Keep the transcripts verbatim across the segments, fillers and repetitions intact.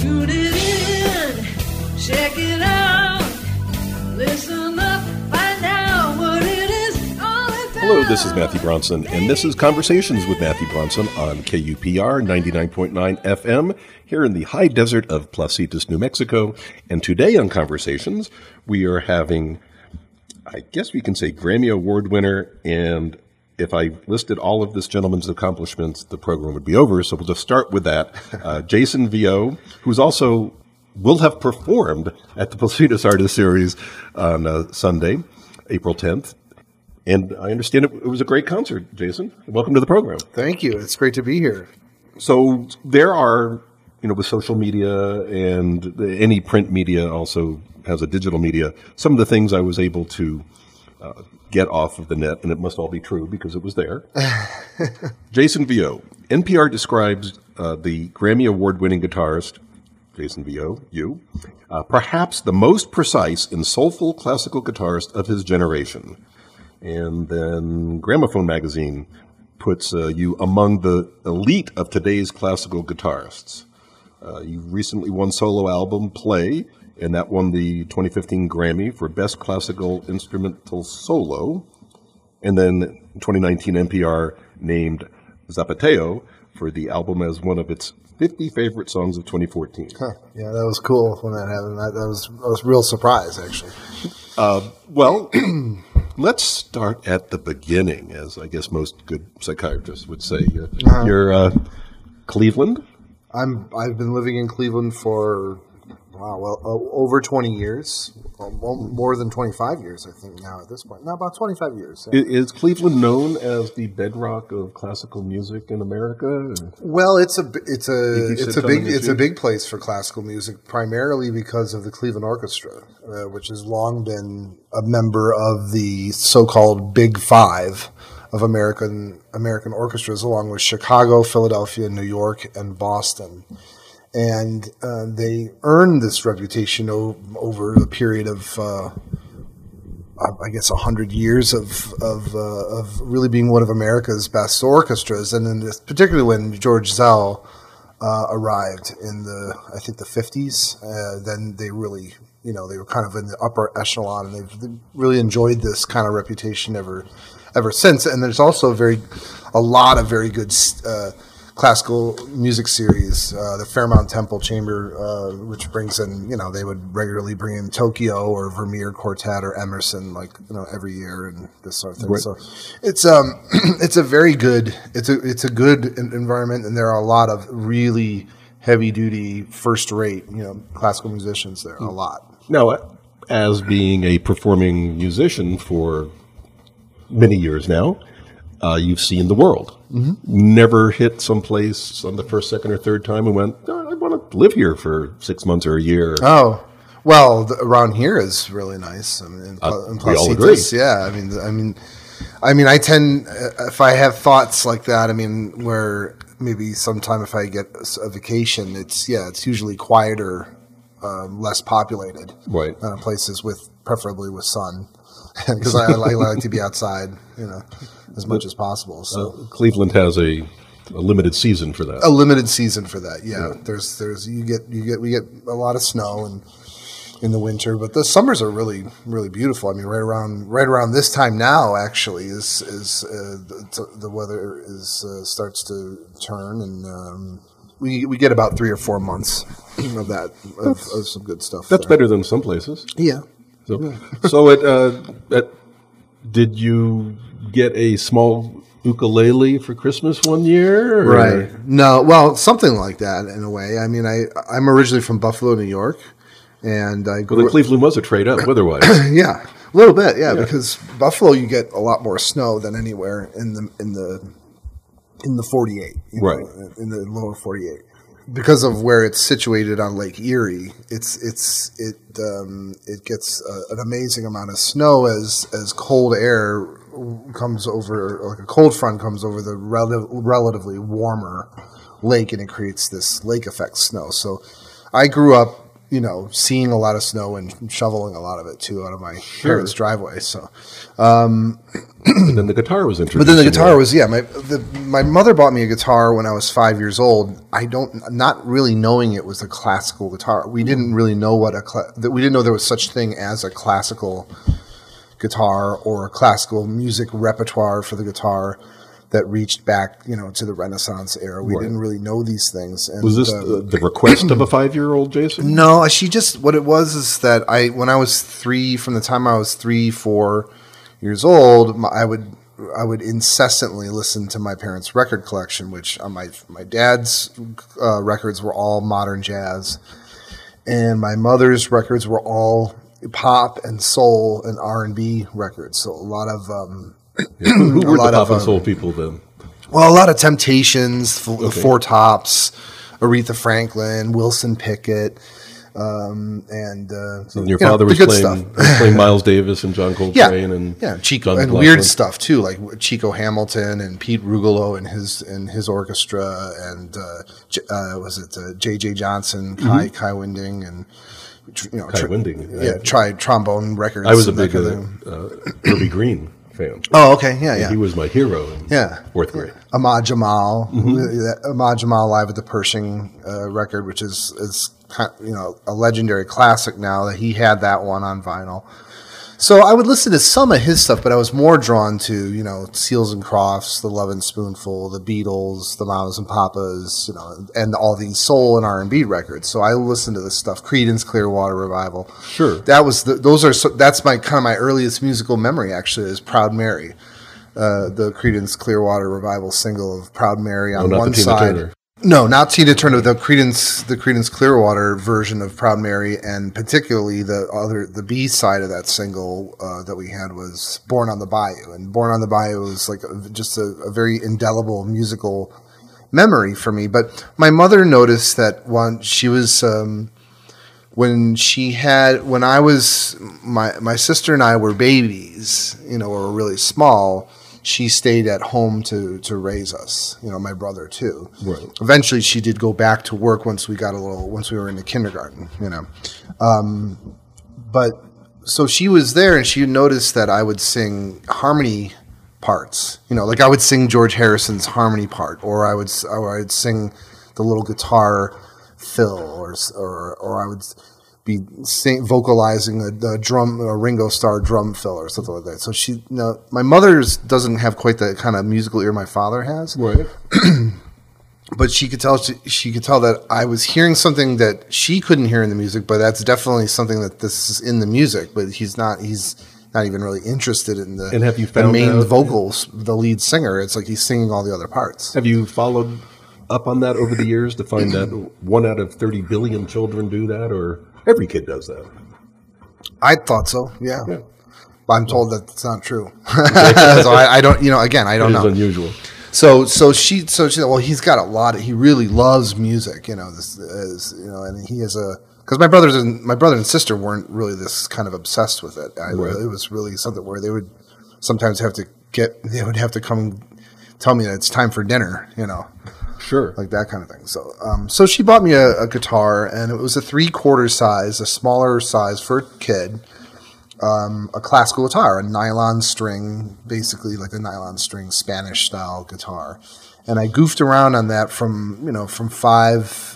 Tune it in, check it out, listen up, find out what it is all about. Hello, this is Matthew Bronson, and this is Conversations with Matthew Bronson on K U P R ninety-nine point nine F M here in the high desert of Placitas, New Mexico. And today on Conversations, we are having, I guess we can say, Grammy Award winner, and if I listed all of this gentleman's accomplishments, the program would be over, so we'll just start with that. Uh, Jason Vio, who's also will have performed at the Placitas Artist Series on uh, Sunday, April tenth. And I understand it, it was a great concert, Jason. Welcome to the program. Thank you. It's great to be here. So there are, you know, with social media and the, any print media also has a digital media, some of the things I was able to uh, get off of the net, and it must all be true because it was there. Jason Vio. N P R describes uh, the Grammy Award-winning guitarist, Jason Vio, you, uh, perhaps the most precise and soulful classical guitarist of his generation. And then Gramophone magazine puts uh, you among the elite of today's classical guitarists. Uh, you recently won solo album Play, and that won the twenty fifteen Grammy for Best Classical Instrumental Solo. And then in twenty nineteen, N P R named Zapateo for the album as one of its fifty favorite songs of twenty fourteen. Huh. Yeah, that was cool when that happened. That, that was I was real surprised, actually. Uh, well, let's start at the beginning, as I guess most good psychiatrists would say. Uh, uh-huh. You're uh, Cleveland? I'm. I've been living in Cleveland for wow, well, uh, over twenty years, well, more than twenty-five years, I think now at this point. No, about twenty-five years. Yeah. Is Cleveland known as the bedrock of classical music in America? Or? Well, it's a it's a it's a big it's you? a big place for classical music, primarily because of the Cleveland Orchestra, uh, which has long been a member of the so-called Big Five of American American orchestras, along with Chicago, Philadelphia, New York, and Boston. And uh, they earned this reputation o- over a period of, uh, I guess, a hundred years of of, uh, of really being one of America's best orchestras. And then, this, particularly when George Zell uh, arrived in the, I think, the fifties, uh, then they really, you know, they were kind of in the upper echelon, and they've they really enjoyed this kind of reputation ever ever since. And there's also a very, a lot of very good Uh, classical music series, uh, the Fairmount Temple Chamber, uh, which brings in, you know, they would regularly bring in Tokyo or Vermeer Quartet or Emerson, like, you know, every year and this sort of thing. Right. So it's um it's a very good it's a it's a good environment, and there are a lot of really heavy duty, first rate, you know, classical musicians there. A lot. Now, as being a performing musician for many years now, Uh, you've seen the world. Mm-hmm. Never hit someplace on the first, second, or third time and went, oh, I want to live here for six months or a year. Oh, well, the, around here is really nice. I mean, in, uh, in we all agree. Yeah, I mean, I mean, I mean, I tend, if I have thoughts like that, I mean, where maybe sometime if I get a vacation, it's yeah, it's usually quieter, uh, less populated, right? Uh, places with preferably with sun, because I, I like to be outside, you know, as much as possible. So uh, Cleveland has a, a limited season for that. A limited season for that, yeah. yeah. There's there's you get you get we get a lot of snow and in the winter, but the summers are really really beautiful. I mean, right around right around this time now, actually, is is uh, the, the weather is uh, starts to turn, and um, we we get about three or four months of that of, of some good stuff. That's there. better than some places. Yeah. So, so it, uh, it, did you get a small ukulele for Christmas one year? Or? Right. No, well, something like that in a way. I mean, I, I'm originally from Buffalo, New York, and I grew well, then Cleveland was a trade up weather-wise. Yeah, a little bit, yeah, yeah, because Buffalo you get a lot more snow than anywhere in the in the in the forty-eight, you right? Know, in the lower forty-eight. Because of where it's situated on Lake Erie, it's it's it um, it gets uh, an amazing amount of snow as as cold air comes over, like a cold front comes over the rel- relatively warmer lake, and it creates this lake effect snow. So I grew up you know, seeing a lot of snow and shoveling a lot of it too out of my Sure. parents' driveway. So, And then the guitar was introduced. but then the in guitar there. was yeah. My the, my mother bought me a guitar when I was five years old. I don't not really knowing it was a classical guitar. We didn't really know what a cla- that we didn't know there was such thing as a classical guitar or a classical music repertoire for the guitar that reached back, you know, to the Renaissance era. We Right. didn't really know these things. And, Was this uh, the, the request of a five-year-old Jason? no, she just what it was is that I when I was three, from the time I was three, four years old, my, I would I would incessantly listen to my parents' record collection, which on my my dad's uh, records were all modern jazz, and my mother's records were all pop and soul and R and B records. So a lot of um, Yeah. Who, who A were lot the of, pop and um, soul people then? well, a lot of Temptations, f- the Okay. Four Tops, Aretha Franklin, Wilson Pickett, um, and uh, And your you know, father the was good playing, stuff. was playing Miles Davis and John Yeah, Coltrane and yeah, Chico John and McLaughlin. weird stuff too, like Chico Hamilton and Pete Rugolo and his and his orchestra, and uh, J- uh, was it uh, J J Johnson, Kai Kai Winding, and tr- you know, Mm-hmm. Kai Winding, yeah, yeah. tried trombone records. I was a and that big uh, kind of thing. uh, Herbie Green fan. Oh, okay, yeah, yeah. He was my hero in Yeah. fourth grade. Ahmad Jamal, Mm-hmm. that Ahmad Jamal live at the Pershing uh, record, which is is kind you know a legendary classic now. That he had that one on vinyl. So I would listen to some of his stuff, but I was more drawn to you know Seals and Crofts, the Lovin' Spoonful, the Beatles, the Mamas and Papas, you know, and all these soul and R and B records. So I listened to this stuff. Creedence Clearwater Revival. Sure. That was the, those are so, that's my kind of my earliest musical memory actually is Proud Mary. Uh, the Creedence Clearwater Revival single of Proud Mary on Oh, not one the Tina side. Turner. No, not Tina Turner. The Creedence, the Creedence Clearwater version of Proud Mary, and particularly the other, the B side of that single uh, that we had was "Born on the Bayou," and "Born on the Bayou" was like a, just a, a very indelible musical memory for me. But my mother noticed that when she was. Um, when she had when I was my my sister and I were babies, you know, or were really small, she stayed at home to to raise us, you know, my brother too. Right. Eventually she did go back to work once we got a little once we were in the kindergarten, you know. Um, but so she was there and she noticed that I would sing harmony parts, you know, like I would sing George Harrison's harmony part, or I would or I'd sing the little guitar fill, or or or I would be sing, vocalizing a, a drum, a Ringo Starr drum fill, or something like that. So she, you know, my mother's doesn't have quite the kind of musical ear my father has, Right. but she could tell she, she could tell that I was hearing something that she couldn't hear in the music, but that's definitely something that this is in the music. But he's not. He's not even really interested in the And have you the found main out- vocals, the lead singer. It's like he's singing all the other parts. Have you followed up on that over the years to find that one out of thirty billion children do that, or every kid does that? I thought so. Yeah. Yeah. But I'm told that it's not true. so I, I don't, you know, again, I It don't is know. unusual. So, so she, so she, well, he's got a lot of, he really loves music, you know, this is, you know, and he is a, cause my brothers and my brother and sister weren't really this kind of obsessed with it. I, Right. It was really something where they would sometimes have to get, they would have to come tell me that it's time for dinner, you know, Sure. like that kind of thing. So, um, so she bought me a, a guitar, and it was a three quarter size, a smaller size for a kid. Um, a classical guitar, a nylon string, basically like a nylon string Spanish style guitar, and I goofed around on that from you know from five,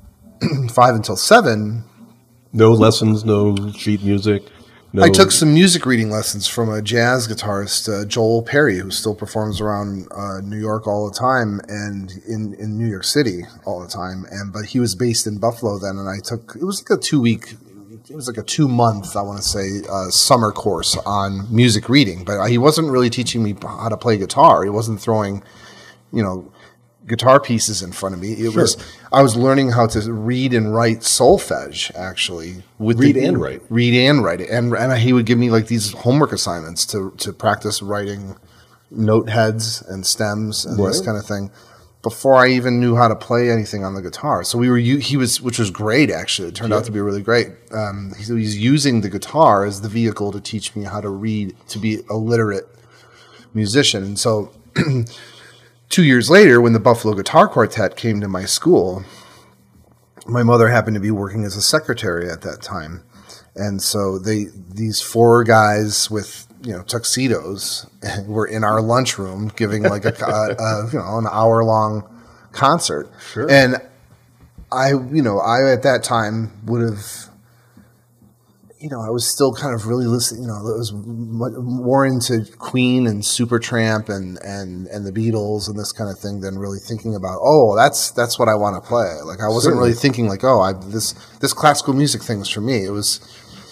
five until seven. No lessons, no sheet music. No, I took some music reading lessons from a jazz guitarist, uh, Joel Perry, who still performs around uh, New York all the time and in, in New York City all the time. And but he was based in Buffalo then, and I took it was like a two week, it was like a two month, I want to say, uh, summer course on music reading. But he wasn't really teaching me how to play guitar. He wasn't throwing, you know, guitar pieces in front of me. It Sure. was I was learning how to read and write solfege actually. With Read the, and write. read and write it, and and he would give me like these homework assignments to to practice writing note heads and stems and this Right. kind of thing before I even knew how to play anything on the guitar. So we were u- he was which was great actually. It turned Yeah. out to be really great. Um, he, he's using the guitar as the vehicle to teach me how to read, to be a literate musician, and so. Two years later, when the Buffalo Guitar Quartet came to my school, my mother happened to be working as a secretary at that time. And so they these four guys with, you know, tuxedos were in our lunchroom giving like a, a, a you know, an hour long concert. Sure. And I, you know, I at that time would have, you know, I was still kind of really listening, you know, I was more into Queen and Supertramp and, and, and the Beatles and this kind of thing than really thinking about, oh, that's, that's what I want to play. Like I wasn't Certainly. really thinking like, oh, I, this, this classical music thing is for me. It was,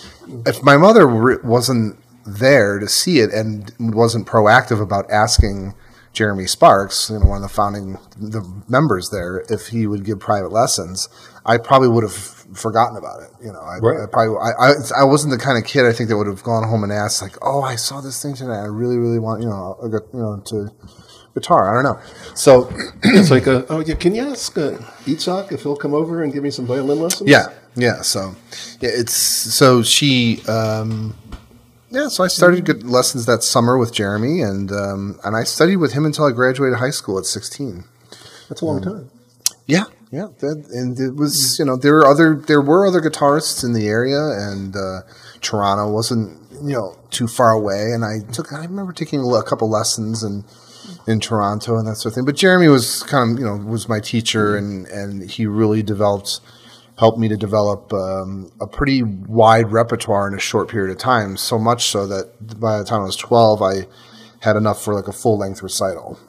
if my mother re- wasn't there to see it and wasn't proactive about asking Jeremy Sparks, you know, one of the founding the members there, if he would give private lessons, I probably would have forgotten about it. You know, I, Right. I probably I, I I wasn't the kind of kid I think that would have gone home and asked like, oh, I saw this thing today. I really really want you know a, you know to guitar. I don't know. So It's like, a, oh, yeah, can you ask uh, Itzhak if he'll come over and give me some violin lessons? yeah, yeah. So yeah, it's so she. Um, Yeah, so I started good lessons that summer with Jeremy, and um, and I studied with him until I graduated high school at sixteen. That's a long time. Yeah, yeah, that, and it was you know there were other there were other guitarists in the area, and uh, Toronto wasn't you know too far away, and I took I remember taking a couple lessons and in Toronto and that sort of thing. But Jeremy was kind of you know was my teacher, and and he really developed. helped me to develop um, a pretty wide repertoire in a short period of time, so much so that by the time I was twelve, I had enough for like a full-length recital.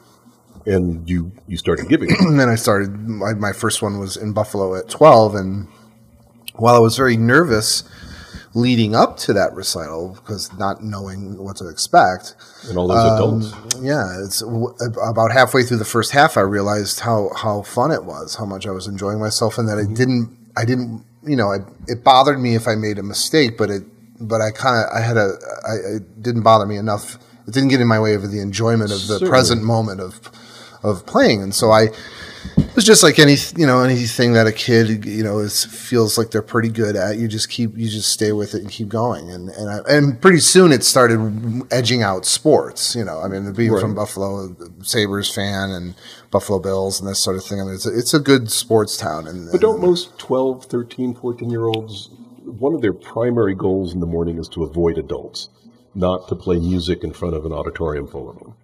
And you, you started giving it. And then I started, my, my first one was in Buffalo at twelve, and while I was very nervous leading up to that recital, because not knowing what to expect, And all those adults. Um, yeah, it's w- about halfway through the first half, I realized how, how fun it was, how much I was enjoying myself, and that it didn't, I didn't, you know, it, it bothered me if I made a mistake, but it, but I kind of, I had a, I, it didn't bother me enough. It didn't get in my way of the enjoyment of the Certainly. present moment of, of playing, and so I. It was just like any, you know, anything that a kid, you know, is feels like they're pretty good at. You just keep, you just stay with it and keep going, and and I, and pretty soon it started edging out sports. You know, I mean, being Right. from Buffalo, Sabres fan, and Buffalo Bills and this sort of thing. I mean, it's a, it's a good sports town. And But don't most twelve, thirteen, fourteen-year-olds, one of their primary goals in the morning is to avoid adults, not to play music in front of an auditorium full of them?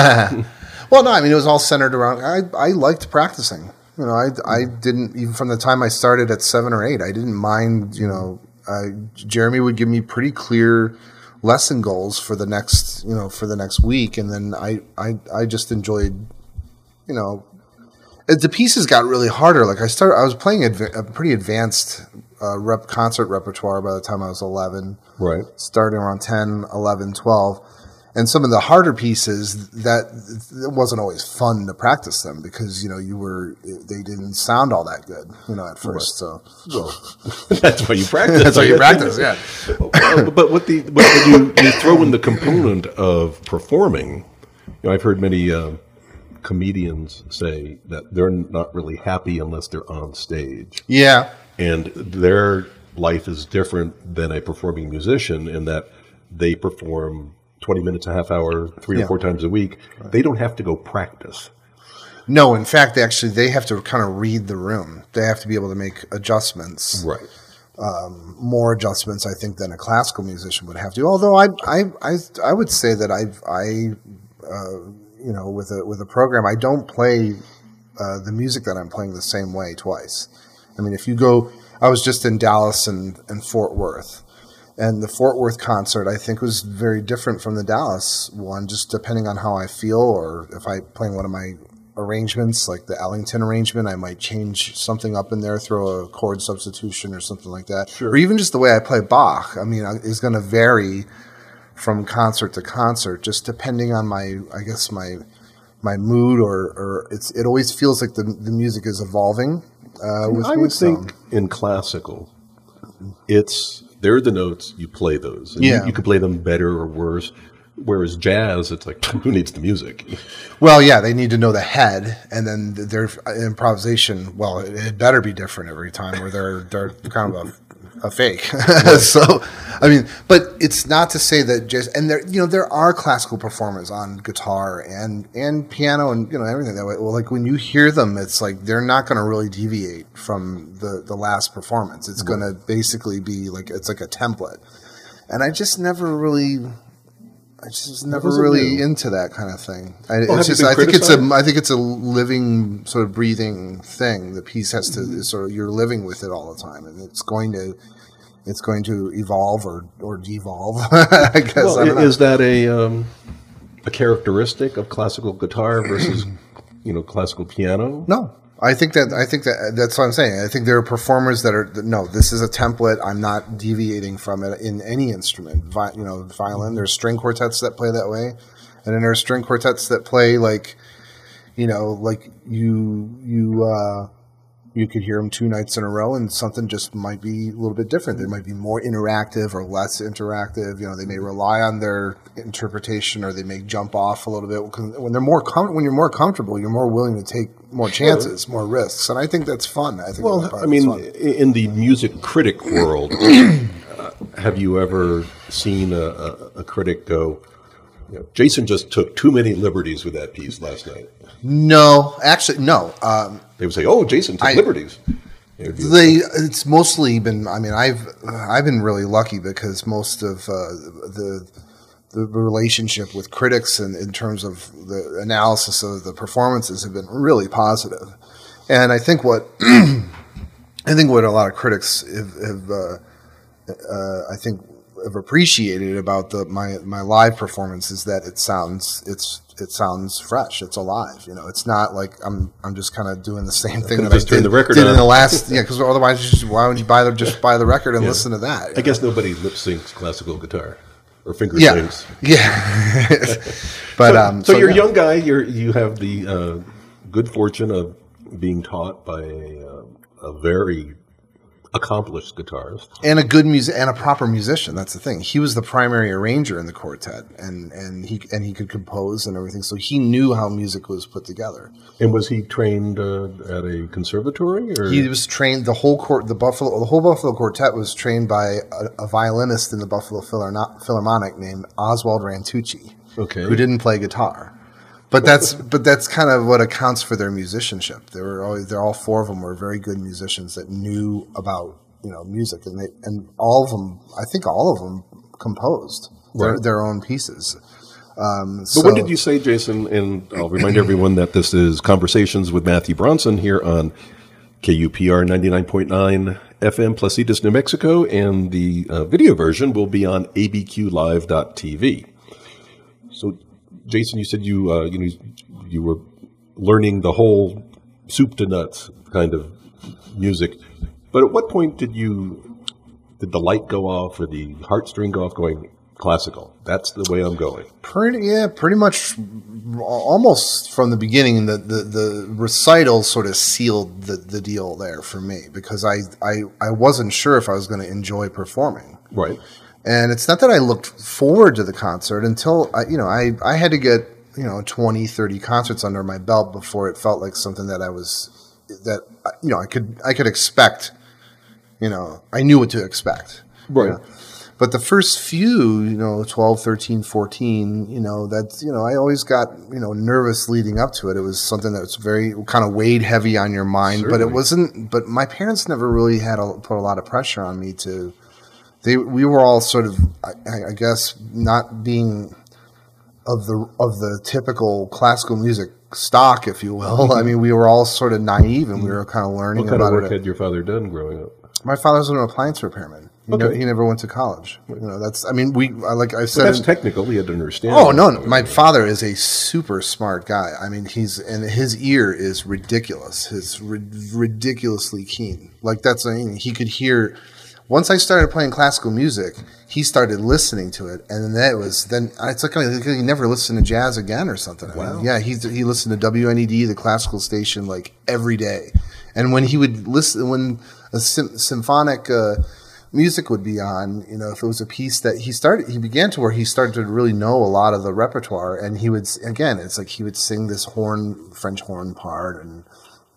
Well, no, I mean, it was all centered around, I, I liked practicing. You know, I, I didn't, even from the time I started at seven or eight, I didn't mind, you know, I, Jeremy would give me pretty clear lesson goals for the next, you know, for the next week. And then I, I, I just enjoyed, you know, it, the pieces got really harder. Like I started, I was playing adva- a pretty advanced uh, rep concert repertoire by the time I was eleven, Right. starting around ten, eleven, twelve. And some of the harder pieces, that it wasn't always fun to practice them because, you know, you were, they didn't sound all that good, you know, at first. So Well, that's why you practice. that's how you practice, yeah. Uh, but what the but when you, you throw in the component of performing, you know, I've heard many uh, comedians say that they're not really happy unless they're on stage, Yeah. and their life is different than a performing musician in that they perform twenty minutes, a half hour, three Yeah. or four times a week. They don't have to go practice. No, in fact, actually, they have to kind of read the room. They have to be able to make adjustments. Right. More adjustments, I think, than a classical musician would have to. Although I, I, I, I would say that I, I, uh, you know, with a with a program, I don't play uh, the music that I'm playing the same way twice. I mean, if you go, I was just in Dallas and, and Fort Worth, and the Fort Worth concert I think was very different from the Dallas one, just depending on how I feel, or if I playing one of my arrangements, like the Ellington arrangement, I might change something up in there, throw a chord substitution or something like that. Sure. Or even just the way I play Bach, I mean, is going to vary from concert to concert, just depending on my, I guess, my my mood, or, or it's it always feels like the the music is evolving uh, with I me. would so- think in classical, it's they're the notes, you play those. And Yeah. you, you can play them better or worse. Whereas jazz, it's like, who needs the music? Well, yeah, they need to know the head, and then th- their improvisation. Well, it, it better be different every time, or they're they're kind of a a fake. So, I mean, but it's not to say that just and there, you know, there are classical performers on guitar and and piano and you know everything that way. Well, like when you hear them, it's like they're not going to really deviate from the the last performance. It's going to basically be like it's like a template, and I just never really. I just was never really new. into that kind of thing. I, well, it's just, I think it's a, I think it's a living, sort of breathing thing. The piece has to mm-hmm. sort of you're living with it all the time, and it's going to, it's going to evolve or or devolve. I guess. Well, I don't know. Is that a um, a characteristic of classical guitar versus you know classical piano? No. I think that I think that that's what I'm saying. I think there are performers that are that, no. This is a template. I'm not deviating from it in any instrument. Vi, you know, violin. There's string quartets that play that way, and then there's string quartets that play like, you know, like you you uh, you could hear them two nights in a row, and something just might be a little bit different. They might be more interactive or less interactive. You know, they may rely on their interpretation, or they may jump off a little bit. When they're more com- when you're more comfortable, you're more willing to take more chances, more risks, and I think that's fun. I think. Well, I mean, in the music critic world, uh, have you ever seen a, a, a critic go, you know, Jason just took too many liberties with that piece last night? No, actually, no. Um, they would say, "Oh, Jason took I, liberties." They, it's mostly been. I mean, I've I've been really lucky because most of uh, the the relationship with critics and in terms of the analysis of the performances have been really positive. And I think what I think what a lot of critics have, have uh, uh, I think have appreciated about the my my live performance is that it sounds it's it sounds fresh. It's alive. You know, it's not like I'm I'm just kind of doing the same thing that I did, the record did in the last. Yeah, because otherwise, you just, why would you buy the just buy the record and yeah. listen to that? I guess nobody lip syncs classical guitar or finger yeah. sings. Yeah, but so, um, so, so you're yeah. a young guy. You're you have the uh, good fortune of being taught by a, uh, a very accomplished guitarist and a good music and a proper musician. That's the thing. He was the primary arranger in the quartet, and, and he and he could compose and everything. So he knew how music was put together. And was he trained uh, at a conservatory? Or? He was trained. The whole court, the Buffalo, the whole Buffalo Quartet was trained by a, a violinist in the Buffalo Philharmonic named Oswald Rantucci, okay. who didn't play guitar. But that's but that's kind of what accounts for their musicianship. They were always they're all four of them were very good musicians that knew about you know music, and they and all of them I think all of them composed their, right. their own pieces. Um, but so, what did you say, Jason? And I'll remind everyone that this is Conversations with Matthew Bronson here on K U P R ninety-nine point nine F M Placitas, New Mexico, and the uh, video version will be on A B Q live dot T V. So. Jason, you said you uh, you know you were learning the whole soup to nuts kind of music, but at what point did you did the light go off or the heartstring go off? Going classical. That's the way I'm going. Pretty yeah, pretty much almost from the beginning. The the, the recital sort of sealed the, the deal there for me because I, I I wasn't sure if I was going to enjoy performing. Right. And it's not that I looked forward to the concert until, I, you know, I, I had to get, you know, twenty, thirty concerts under my belt before it felt like something that I was, that, you know, I could, I could expect, you know, I knew what to expect. Right. You know? But the first few, you know, twelve, thirteen, fourteen, you know, that's, you know, I always got, you know, nervous leading up to it. It was something that was very kind of weighed heavy on your mind, Certainly. But it wasn't, but my parents never really had a, put a lot of pressure on me to, They, we were all sort of, I, I guess, not being of the of the typical classical music stock, if you will. I mean, we were all sort of naive, and we were kind of learning what kind about of work it. had your father done growing up? My father was an appliance repairman. He, Okay. ne- he never went to college. You know, that's. I mean, we like I said. But that's in- technical. He had to understand. Oh no, no! My father is a super smart guy. I mean, he's and his ear is ridiculous. His ri- ridiculously keen. Like that's I mean, he could hear. Once I started playing classical music, he started listening to it, and then that was then it's like he never listened to jazz again or something. I Wow. mean, yeah, he he listened to W N E D, the classical station, like every day. And when he would listen, when a sym- symphonic uh, music would be on, you know, if it was a piece that he started, he began to where he started to really know a lot of the repertoire, and he would again, it's like he would sing this horn, French horn part, and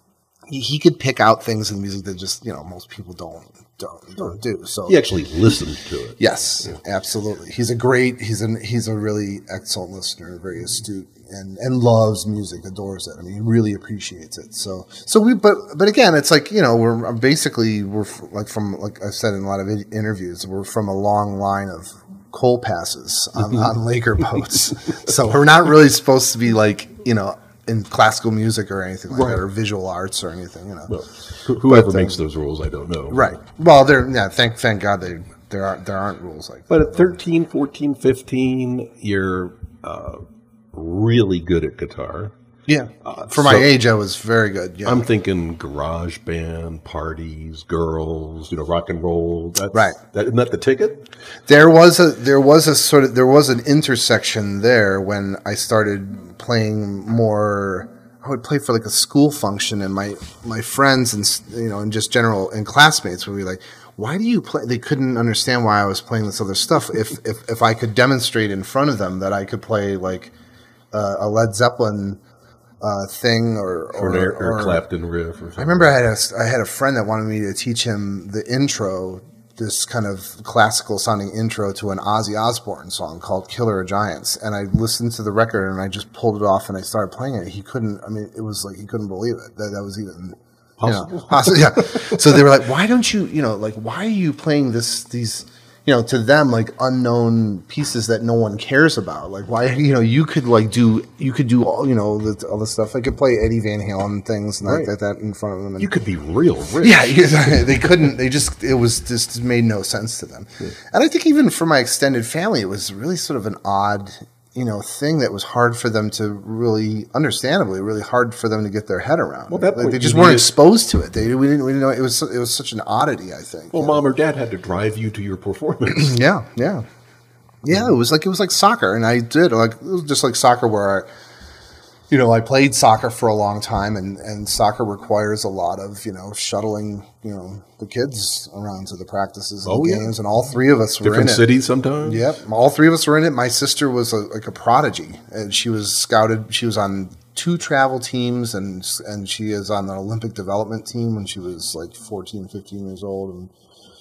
he, he could pick out things in music that just, you know, most people don't don't, don't do. So He actually listened to it. yes, absolutely. He's a great, he's an, he's a really excellent listener, very astute, and, and loves music, adores it. I mean, he really appreciates it. So, so we, but, but again, it's like, you know, we're basically, we're f- like from, like I've said in a lot of i- interviews, we're from a long line of coal passes on, on Laker boats. So we're not really supposed to be like, you know, in classical music or anything like Right. that, or visual arts or anything, you know. Well, wh- whoever But, uh, makes those rules, I don't know. Right. Well, there, yeah, thank, thank God they, there aren't, there aren't rules like that. But at thirteen, fourteen, fifteen, you're uh, really good at guitar. Yeah. For my so- age, I was very good. Yeah. I'm thinking garage band, parties, girls, you know, rock and roll. That's, Right. That, isn't that the ticket? There was a there was a sort of there was an intersection there when I started playing more. I would play for like a school function, and my my friends and s- you know and just general and classmates would be like, "Why do you play?" They couldn't understand why I was playing this other stuff. If if if I could demonstrate in front of them that I could play like uh, a Led Zeppelin uh, thing or Or, or, an Eric, or or Clapton riff or something. I remember I had a, I had a friend that wanted me to teach him the intro, this kind of classical sounding intro to an Ozzy Osbourne song called Killer of Giants. And I listened to the record and I just pulled it off and I started playing it. He couldn't, I mean, it was like he couldn't believe it. That, that was even Possible. You know, possible. Yeah. So they were like, why don't you, you know, like, why are you playing this, these, you know, to them, like unknown pieces that no one cares about. Like, why, you know, you could like do, you could do all, you know, the, all the stuff. I could play Eddie Van Halen things and Right. like that in front of them. And, You could be real rich. yeah, they couldn't. They just it was just made no sense to them. And I think even for my extended family, it was really sort of an odd, you know, thing that was hard for them to really, understandably, really hard for them to get their head around. Well, that Like, point they just you weren't needed- exposed to it. They we didn't we didn't know it was it was such an oddity. I think. Well, you know? mom or dad had to drive you to your performance. Yeah, yeah, yeah. It was like it was like soccer, and I did like it was just like soccer where I. You know, I played soccer for a long time, and, and soccer requires a lot of, you know, shuttling, you know, the kids around to the practices and Oh, the yeah. games, and all three of us were Different in it. cities sometimes. Yep, all three of us were in it. My sister was a, like a prodigy, and she was scouted. She was on two travel teams, and and she is on the Olympic development team when she was like fourteen, fifteen years old, and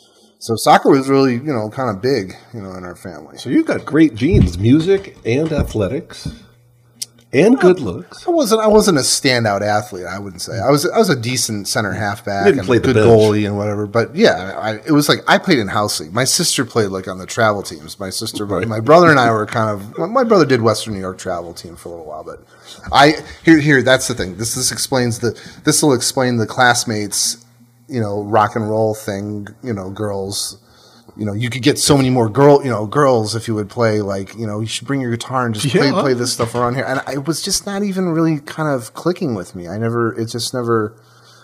so soccer was really, you know, kind of big, you know, in our family. So you've got great genes, music and athletics and good looks. I wasn't. I wasn't a standout athlete. I wouldn't say. I was. I was a decent center halfback You didn't and play a the good bench. goalie and whatever. But yeah, I, it was like I played in house league. My sister played like on the travel teams. My sister, Right. my brother and I were kind of. well, My brother did Western New York travel team for a little while, but I here here. That's the thing. This this explains the. This will explain the classmates. You know, rock and roll thing. You know, girls. You know, you could get so many more girl, you know, girls if you would play like, you know, you should bring your guitar and just play Yeah. play this stuff around here. And it was just not even really kind of clicking with me. I never, it just never,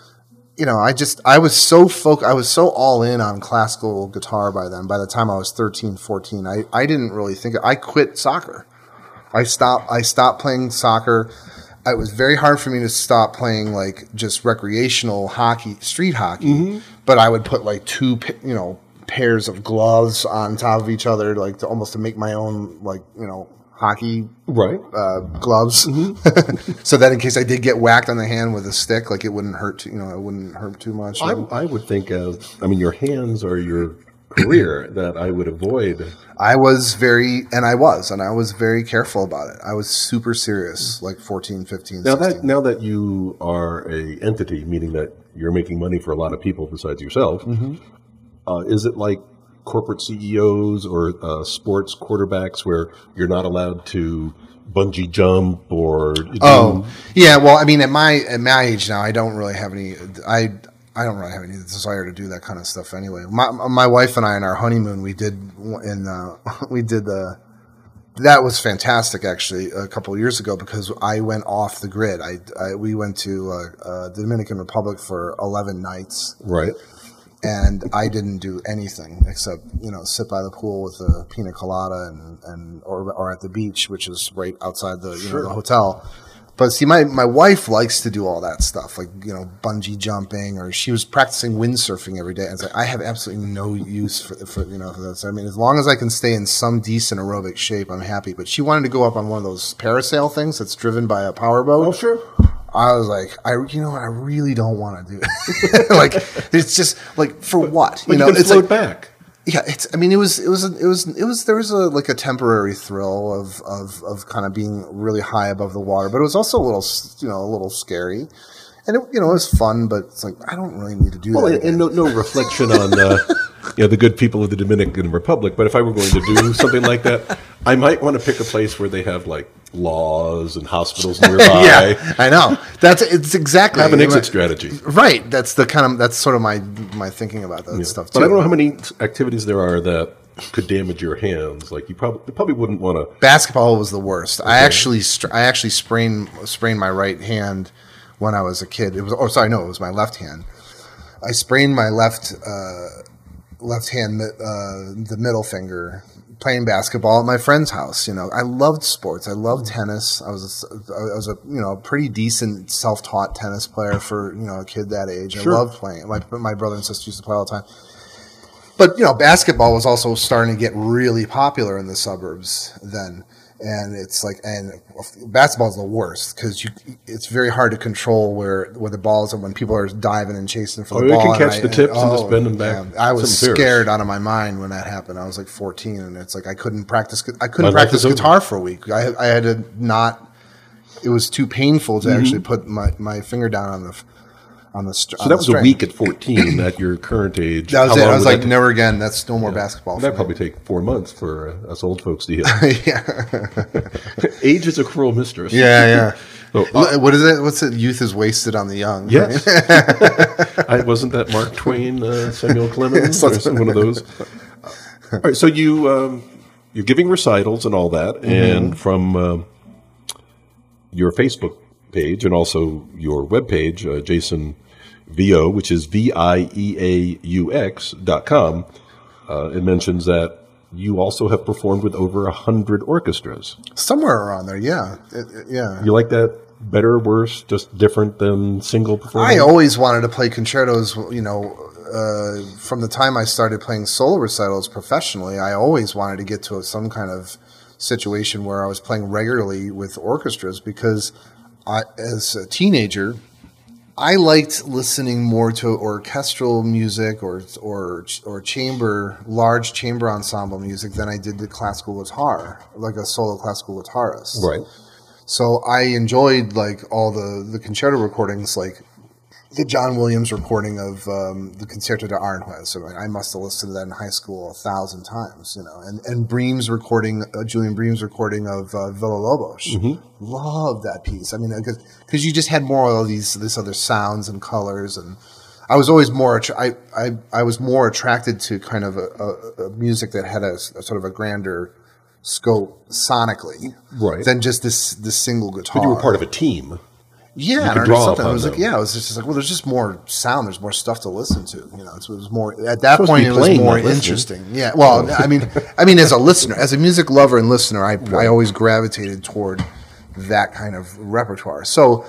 you know, I just, I was so folk, I was so all in on classical guitar by then. By the time I was thirteen, fourteen, I, I didn't really think, I quit soccer. I stopped, I stopped playing soccer. It was very hard for me to stop playing like just recreational hockey, street hockey, but I would put like two, pa- you know, pairs of gloves on top of each other, like to almost to make my own, like, you know, hockey Right. uh, gloves, so that in case I did get whacked on the hand with a stick, like it wouldn't hurt. Too, you know, it wouldn't hurt too much. I, I would think of, I mean, your hands are your career that I would avoid. I was very, and I was, and I was very careful about it. I was super serious, like fourteen, fifteen, Now sixteen. that now that you are a entity, meaning that you're making money for a lot of people besides yourself, uh, is it like corporate C E Os or uh, sports quarterbacks where you're not allowed to bungee jump or do, Oh, yeah. Well, I mean, at my at my age now, I don't really have any. I I don't really have any desire to do that kind of stuff anyway. My my wife and I, in our honeymoon, we did in uh, we did the. That was fantastic, actually, a couple of years ago because I went off the grid. I, I we went to uh, uh, the Dominican Republic for eleven nights, right? and I didn't do anything except, you know, sit by the pool with a pina colada and, and or or at the beach, which is right outside the you know the hotel. But see, my, my wife likes to do all that stuff, like, you know, bungee jumping, or she was practicing windsurfing every day. And it's like, I have absolutely no use for, for you know for this. I mean, as long as I can stay in some decent aerobic shape, I'm happy. But she wanted to go up on one of those parasail things that's driven by a powerboat. Oh, sure. I was like, I you know, I really don't want to do it. Like, it's just like for what? But You know, you can it's float like, back. yeah, it's. I mean, it was, it was, it was, it was. There was a like a temporary thrill of of of kind of being really high above the water, but it was also a little, you know, a little scary, and it, you know, it was fun. But it's like I don't really need to do Well, that. and, again. and no, no reflection on uh, you know, the good people of the Dominican Republic. But if I were going to do something like that, I might want to pick a place where they have like laws and hospitals nearby. Yeah, I know. That's it's exactly Have an exit strategy. Right. That's the kind of that's sort of my my thinking about that stuff too. But I don't know how many activities there are that could damage your hands. Like you probably you probably wouldn't want to. Basketball was the worst. I actually str- I actually sprained sprained my right hand when I was a kid. It was oh sorry no it was my left hand. I sprained my left uh, left hand uh, the middle finger playing basketball at my friend's house. You know, I loved sports. I loved tennis. I was a, I was a you know pretty decent self taught tennis player for you know a kid that age. Sure. I loved playing. My my brother and sister used to play all the time. But, you know, basketball was also starting to get really popular in the suburbs then. And it's like, and basketball is the worst because you, it's very hard to control where, where the ball is and when people are diving and chasing for Oh, the you ball. can catch and I, the tips and just oh, bend them back. yeah. I was Something scared fierce. out of my mind when that happened. I was like fourteen and it's like I couldn't practice, I couldn't My life practice is over. guitar for a week. I, I had to not, it was too painful to Mm-hmm. actually put my, my finger down on the, on the str- So that was a week at fourteen at your current age. That was How it. long I was would like, that take? never again. That's no more basketball. That'd for me. probably take four months for uh, us old folks to heal. yeah. Age is a cruel mistress. Yeah, yeah. So, uh, L- what is it? What's it? Youth is wasted on the young. yes. I, wasn't that Mark Twain, uh, Samuel Clemens, or some- one of those? All right, so you um, you're giving recitals and all that, Mm-hmm. and from uh, your Facebook page and also your webpage, uh, Jason Vio, which is V I E A U X dot com, uh, it mentions that you also have performed with over a hundred orchestras. Somewhere around there. Yeah, It- it- yeah. You like that better, worse, just different than single performance? I always wanted to play concertos. You know, uh, from the time I started playing solo recitals professionally, I always wanted to get to some kind of situation where I was playing regularly with orchestras because, I, as a teenager, I liked listening more to orchestral music or or or chamber, large chamber ensemble music than I did to classical guitar, like a solo classical guitarist. Right. So I enjoyed like all the the concerto recordings, like the John Williams recording of um, the Concerto de Aranjuez. So I must have listened to that in high school a thousand times, you know. And and Bream's recording, uh, Julian Bream's recording of uh, Villa Lobos. Mm-hmm. Love that piece. I mean, because you just had more of these this other sounds and colors, and I was always more attra- I, I I was more attracted to kind of a, a, a music that had a, a sort of a grander scope sonically, Right. than just this this single guitar. But you were part of a team. Yeah, could or draw something. upon It was like, them. yeah, it was just like, well, there's just more sound. There's more stuff to listen to. You know, it was more at that Supposed to point. be It was playing, more not listening. interesting. Yeah. Well, I mean, I mean, as a listener, as a music lover and listener, I I always gravitated toward that kind of repertoire. So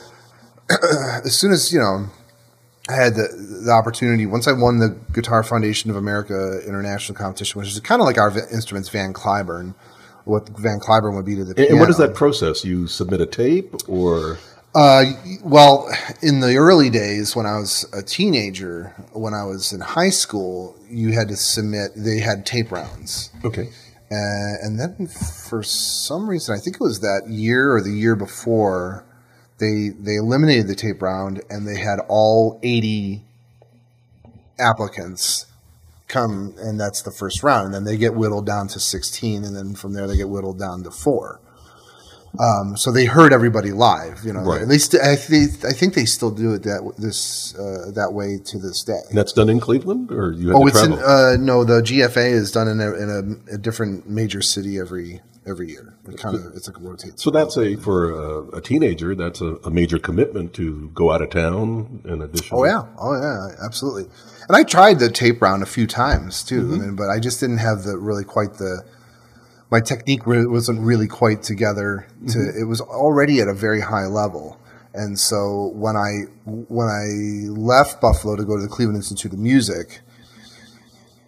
as soon as you know, I had the, the opportunity. Once I won the Guitar Foundation of America International Competition, which is kind of like our v- instruments, Van Cliburn. What Van Cliburn would be to the And, piano. and what is that process? You submit a tape or? Uh, well, in the early days when I was a teenager, when I was in high school, you had to submit, they had tape rounds. Okay. Uh, and then for some reason, I think it was that year or the year before, they they eliminated the tape round and they had all eighty applicants come, and that's the first round. And then they get whittled down to sixteen, and then from there they get whittled down to four. Um, so they heard everybody live, you know. Right. At least I, th- I think they still do it that this uh, that way to this day. And that's done in Cleveland, or you had Oh, to it's in, travel? uh, no. The G F A is done in a, in a, a different major city every every year. It kind of it's like a rotate. So that's a for a, a teenager. That's a, a major commitment to go out of town. In addition, Oh yeah, oh yeah, absolutely. And I tried the tape round a few times too, Mm-hmm. I mean, but I just didn't have the really quite the. My technique re- wasn't really quite together. To Mm-hmm. it was already at a very high level, and so when I when I left Buffalo to go to the Cleveland Institute of Music,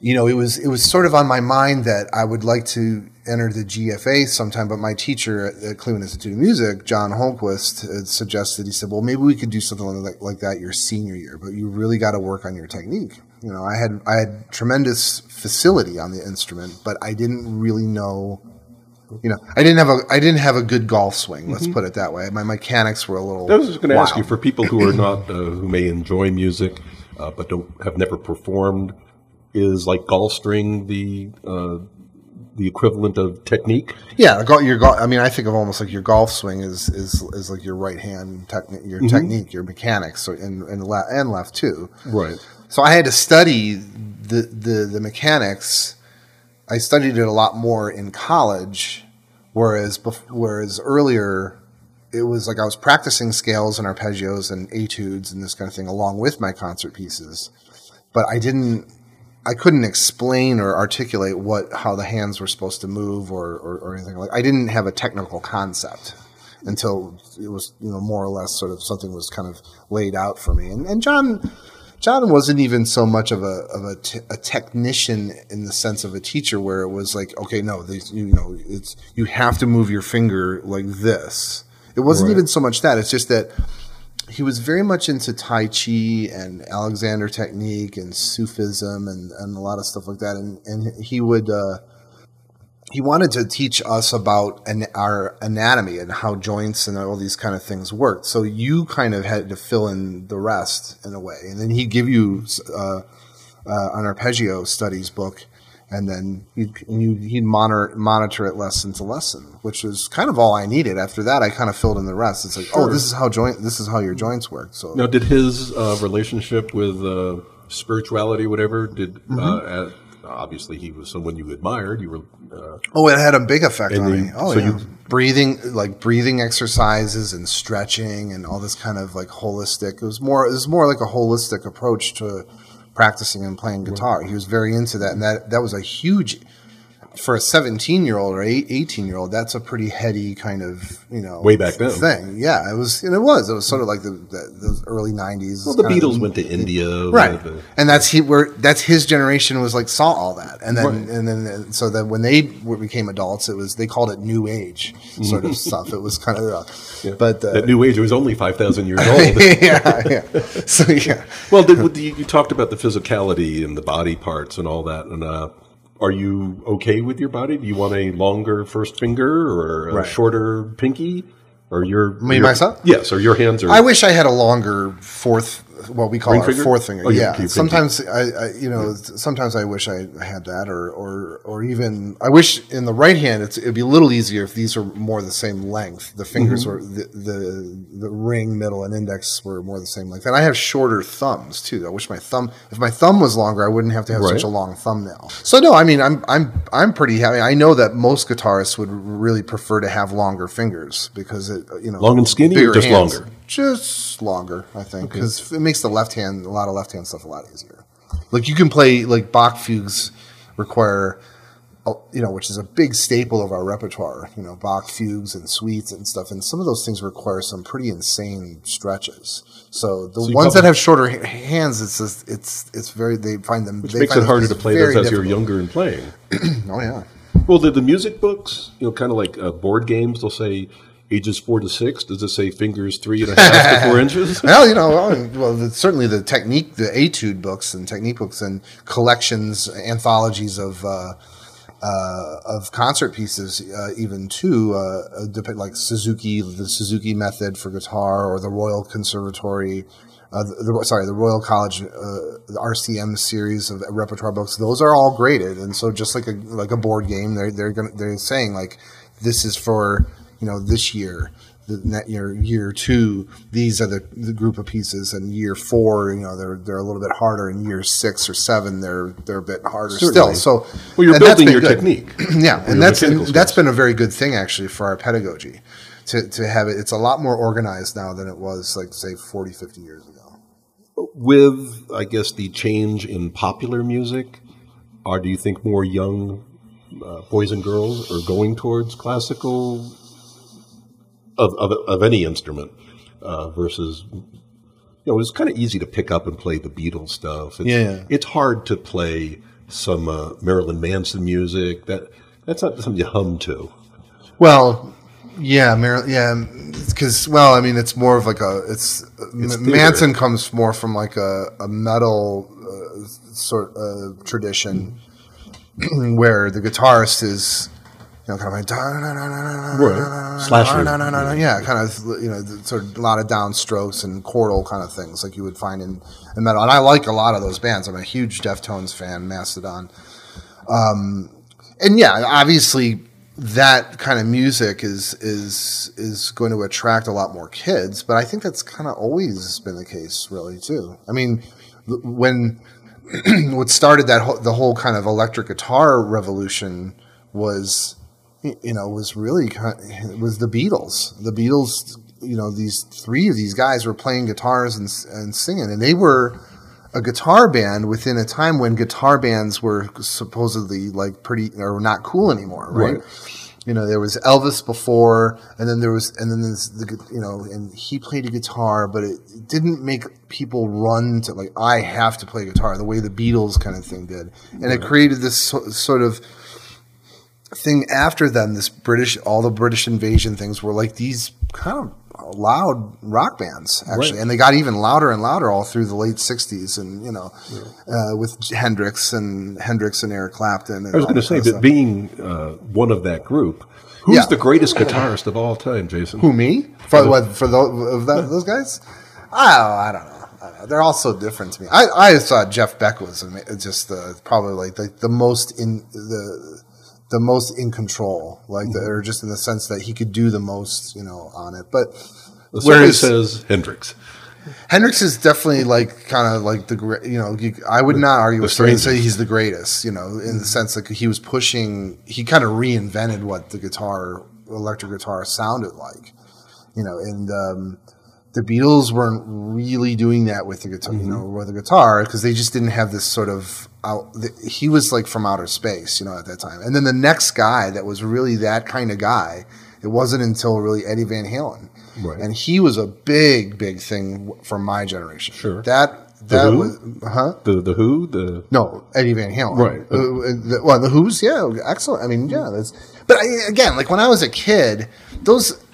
you know, it was it was sort of on my mind that I would like to enter the G F A sometime, but my teacher at, at Cleveland Institute of Music, John Holmquist, had suggested, he said, well, maybe we could do something like, like that your senior year, but you really got to work on your technique. You know, I had I had tremendous facility on the instrument, but I didn't really know, you know, I didn't have a I didn't have a good golf swing, let's mm-hmm. put it that way. My mechanics were a little I was just going to wild. ask you, for people who are not, uh, who may enjoy music, uh, but don't have never performed, is like golf string the uh, the equivalent of technique? Yeah, your golf. I mean, I think of almost like your golf swing is is, is like your right hand technique, your mm-hmm. technique, your mechanics, so and and, le- and left too. Right. So I had to study the, the the mechanics. I studied it a lot more in college, whereas bef- whereas earlier it was like I was practicing scales and arpeggios and etudes and this kind of thing along with my concert pieces, but I didn't. I couldn't explain or articulate what how the hands were supposed to move or, or, or anything like. I didn't have a technical concept until it was, you know, more or less sort of something was kind of laid out for me. And, and John John wasn't even so much of a of a, t- a technician in the sense of a teacher, where it was like, okay, no, these, you know, it's you have to move your finger like this. It wasn't right. even so much that. It's just that he was very much into Tai Chi and Alexander technique and Sufism and, and a lot of stuff like that. And, and he would, uh, he wanted to teach us about an, our anatomy and how joints and all these kind of things worked. So you kind of had to fill in the rest in a way. And then he'd give you, uh, uh, an arpeggio studies book, and then he'd, he'd monitor, monitor it lesson to lesson, which was kind of all I needed. After that, I kind of filled in the rest. It's like, sure. oh, this is how joint, this is how your joints work. So now, did his uh, relationship with uh, spirituality, whatever, did mm-hmm. uh, at, obviously he was someone you admired. You were uh, oh, it had a big effect on you, me. Oh, so yeah. you, breathing, like breathing exercises and stretching and all this kind of like holistic. It was more, it was more like a holistic approach to practicing and playing guitar. He was very into that, and that that was a huge, for a seventeen-year-old or eighteen-year-old, that's a pretty heady kind of, you know, way back then thing. Yeah, it was, and it was. It was sort of like the, the those early nineties. Well, the Beatles of, went to India, right? The, and that's he where that's his generation was like saw all that, and then right. and then and so that when they became adults, it was they called it New Age sort of stuff. It was kind of, uh, yeah. but uh, that New Age was only five thousand years old. yeah, yeah. So yeah. Well, did, you, you talked about the physicality and the body parts and all that, and uh, are you okay with your body? Do you want a longer first finger or a right. shorter pinky? Or your me your, myself? Yes, or your hands are. I wish I had a longer fourth, what we call ring our finger? fourth finger. Oh, yeah, yeah sometimes I, I, you know, yeah. sometimes I wish I had that, or, or, or even I wish in the right hand it's, it'd be a little easier if these are more the same length. The fingers mm-hmm. were the, the the ring, middle, and index were more the same length. And I have shorter thumbs too. I wish my thumb, if my thumb was longer, I wouldn't have to have right. such a long thumbnail. So no, I mean, I'm I'm I'm pretty happy. I know that most guitarists would really prefer to have longer fingers because it, you know, long and skinny or just hands. longer. Just longer, I think, because okay. it makes the left hand, a lot of left hand stuff a lot easier. Like you can play, like Bach fugues require, you know, which is a big staple of our repertoire, you know, Bach fugues and suites and stuff. And some of those things require some pretty insane stretches. So the so ones that have shorter hands, it's just, it's it's very, they find them. Which they makes find it harder to play those as difficult. You're younger and playing. Oh, yeah. Well, the, the music books, you know, kind of like uh, board games, they'll say, ages four to six. Does it say fingers three and a half to four inches? Well, you know, well, well the, certainly the technique, the etude books and technique books and collections, anthologies of uh, uh, of concert pieces, uh, even too, uh, depict like Suzuki, the Suzuki method for guitar, or the Royal Conservatory. Uh, the, the, sorry, the Royal College, uh, the R C M series of repertoire books. Those are all graded, and so just like a like a board game, they're they're gonna, they're saying like this is for, you know, this year, the net year, year two, these are the, the group of pieces, and year four, you know, they're they're a little bit harder, and year six or seven, they're they're a bit harder Certainly. still. So, well, you're building your good. technique, yeah, and that's and that's been a very good thing actually for our pedagogy, to to have it. It's a lot more organized now than it was, like say forty, fifty years ago. With, I guess, the change in popular music, or do you think more young uh, boys and girls are going towards classical of of, of any instrument uh, versus, you know, it's kind of easy to pick up and play the Beatles stuff. It's, yeah, yeah. It's hard to play some uh, Marilyn Manson music. That that's not something you hum to. Well, yeah, Mar- yeah, because well, I mean, it's more of like a it's, It's M- Manson comes more from like a a metal uh, sort of uh, tradition where the guitarist is. You know, kind of like Right. Slasher. yeah, kind of you know, sort of a lot of downstrokes and chordal kind of things like you would find in, in metal. And I like a lot of those bands. I'm a huge Deftones fan, Mastodon, um, and yeah, obviously that kind of music is is is going to attract a lot more kids. But I think that's kind of always been the case, really, too. I mean, when what started that whole, the whole kind of electric guitar revolution was. You know, was really kind of, it was the Beatles. The Beatles, you know, these three of these guys were playing guitars and and singing, and they were a guitar band within a time when guitar bands were supposedly like pretty or not cool anymore, right? right. You know, there was Elvis before, and then there was, and then there's the, you know, and he played a guitar, but it, it didn't make people run to like, I have to play guitar the way the Beatles kind of thing did, and right. it created this so, sort of. thing after them, this British, all the British invasion things were like these kind of loud rock bands, actually. Right. And they got even louder and louder all through the late sixties and, you know, yeah. uh, with Hendrix and Hendrix and Eric Clapton. And I was going to say, but being uh, one of that group, who's yeah. the greatest guitarist of all time, Jason? Who, me? For, what, for those, of that, those guys? Oh, I don't know. I don't know. They're all so different to me. I, I thought Jeff Beck was just uh, probably like the, the most in the... the most in control, like, mm-hmm. the, or just in the sense that he could do the most, you know, on it. But the survey says Hendrix. Hendrix is definitely like kind of like the great, you know, you, I would not argue with somebody and say he's the greatest, you know, in mm-hmm. the sense that he was pushing, he kind of reinvented what the guitar, electric guitar sounded like, you know, and, um, the Beatles weren't really doing that with the guitar, mm-hmm. you know, with the guitar because they just didn't have this sort of out. The, he was like from outer space, you know, at that time. And then the next guy that was really that kind of guy, it wasn't until really Eddie Van Halen, right. and he was a big, big thing for my generation. Sure, that the that Who? was huh the the Who the no Eddie Van Halen, right? Uh, the, well, the Who's yeah, excellent. I mean, yeah, that's. But I, again, like when I was a kid, those.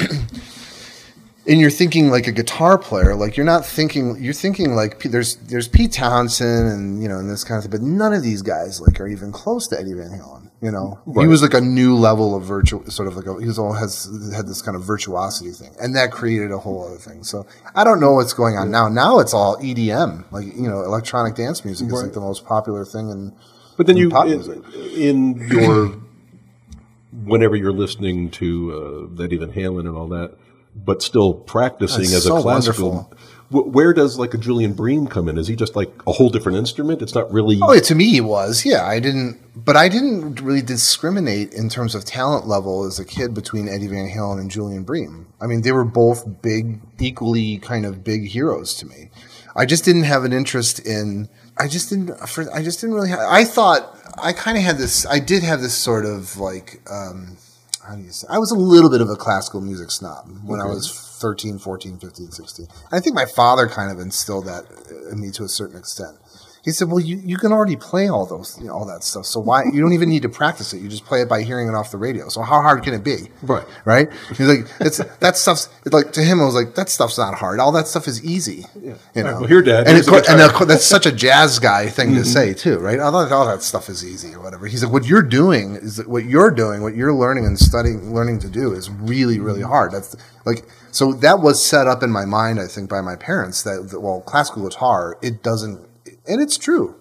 And you're thinking like a guitar player, like you're not thinking, you're thinking like there's there's Pete Townsend and, you know, and this kind of thing, but none of these guys like are even close to Eddie Van Halen, you know. Right. He was like a new level of virtu, sort of like a, he was all has had this kind of virtuosity thing, and that created a whole other thing. So I don't know what's going on now. Now it's all E D M, like, you know, electronic dance music is right. like the most popular thing in. But then in you pop in, music. in your whenever you're listening to uh, Eddie Van Halen and all that. But still practicing That's as so a classical. W- where does like a Julian Bream come in? Is he just like a whole different instrument? It's not really. Oh, yeah, to me he was. Yeah, I didn't, but I didn't really discriminate in terms of talent level as a kid between Eddie Van Halen and Julian Bream. I mean, they were both big, equally kind of big heroes to me. I just didn't have an interest in. I just didn't. I just didn't really have. I thought I kind of had this. I did have this sort of like. Um, How do you say? I was a little bit of a classical music snob when okay. I was thirteen, fourteen, fifteen, sixteen. I think my father kind of instilled that in me to a certain extent. He said, well, you, you can already play all those, you know, all that stuff. So why, you don't even need to practice it. You just play it by hearing it off the radio. So how hard can it be? Right. Right. He's like, it's, that stuff's it's like, to him, I was like, that stuff's not hard. All that stuff is easy. Yeah. You know, right, well, here, Dad. And, it, and of course, that's such a jazz guy thing to say too, right? All that, all that stuff is easy or whatever. He's like, what you're doing is what you're doing, what you're learning and studying, learning to do is really, really hard. That's like, so that was set up in my mind, I think, by my parents that, that well, classical guitar, it doesn't, and it's true.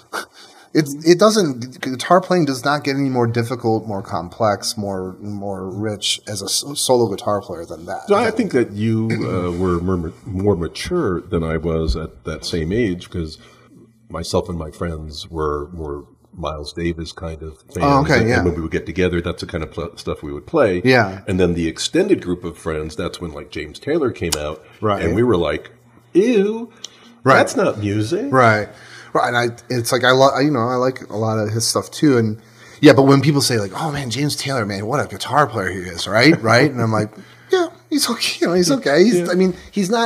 It it doesn't. Guitar playing does not get any more difficult, more complex, more more rich as a solo guitar player than that. So I think that you uh, were more, more mature than I was at that same age because myself and my friends were more Miles Davis kind of fans. Oh, okay, and, yeah. and when we would get together, that's the kind of pl- stuff we would play. Yeah. And then the extended group of friends, that's when like James Taylor came out, right? And we were like, "Ew, right. That's not music, right?" Right, and I, it's like I, lo- you know, I like a lot of his stuff too, and yeah. But when people say like, "Oh man, James Taylor, man, what a guitar player he is," right, right, and I'm like, "Yeah, he's okay. You know, he's okay. He's, yeah. I mean, he's not.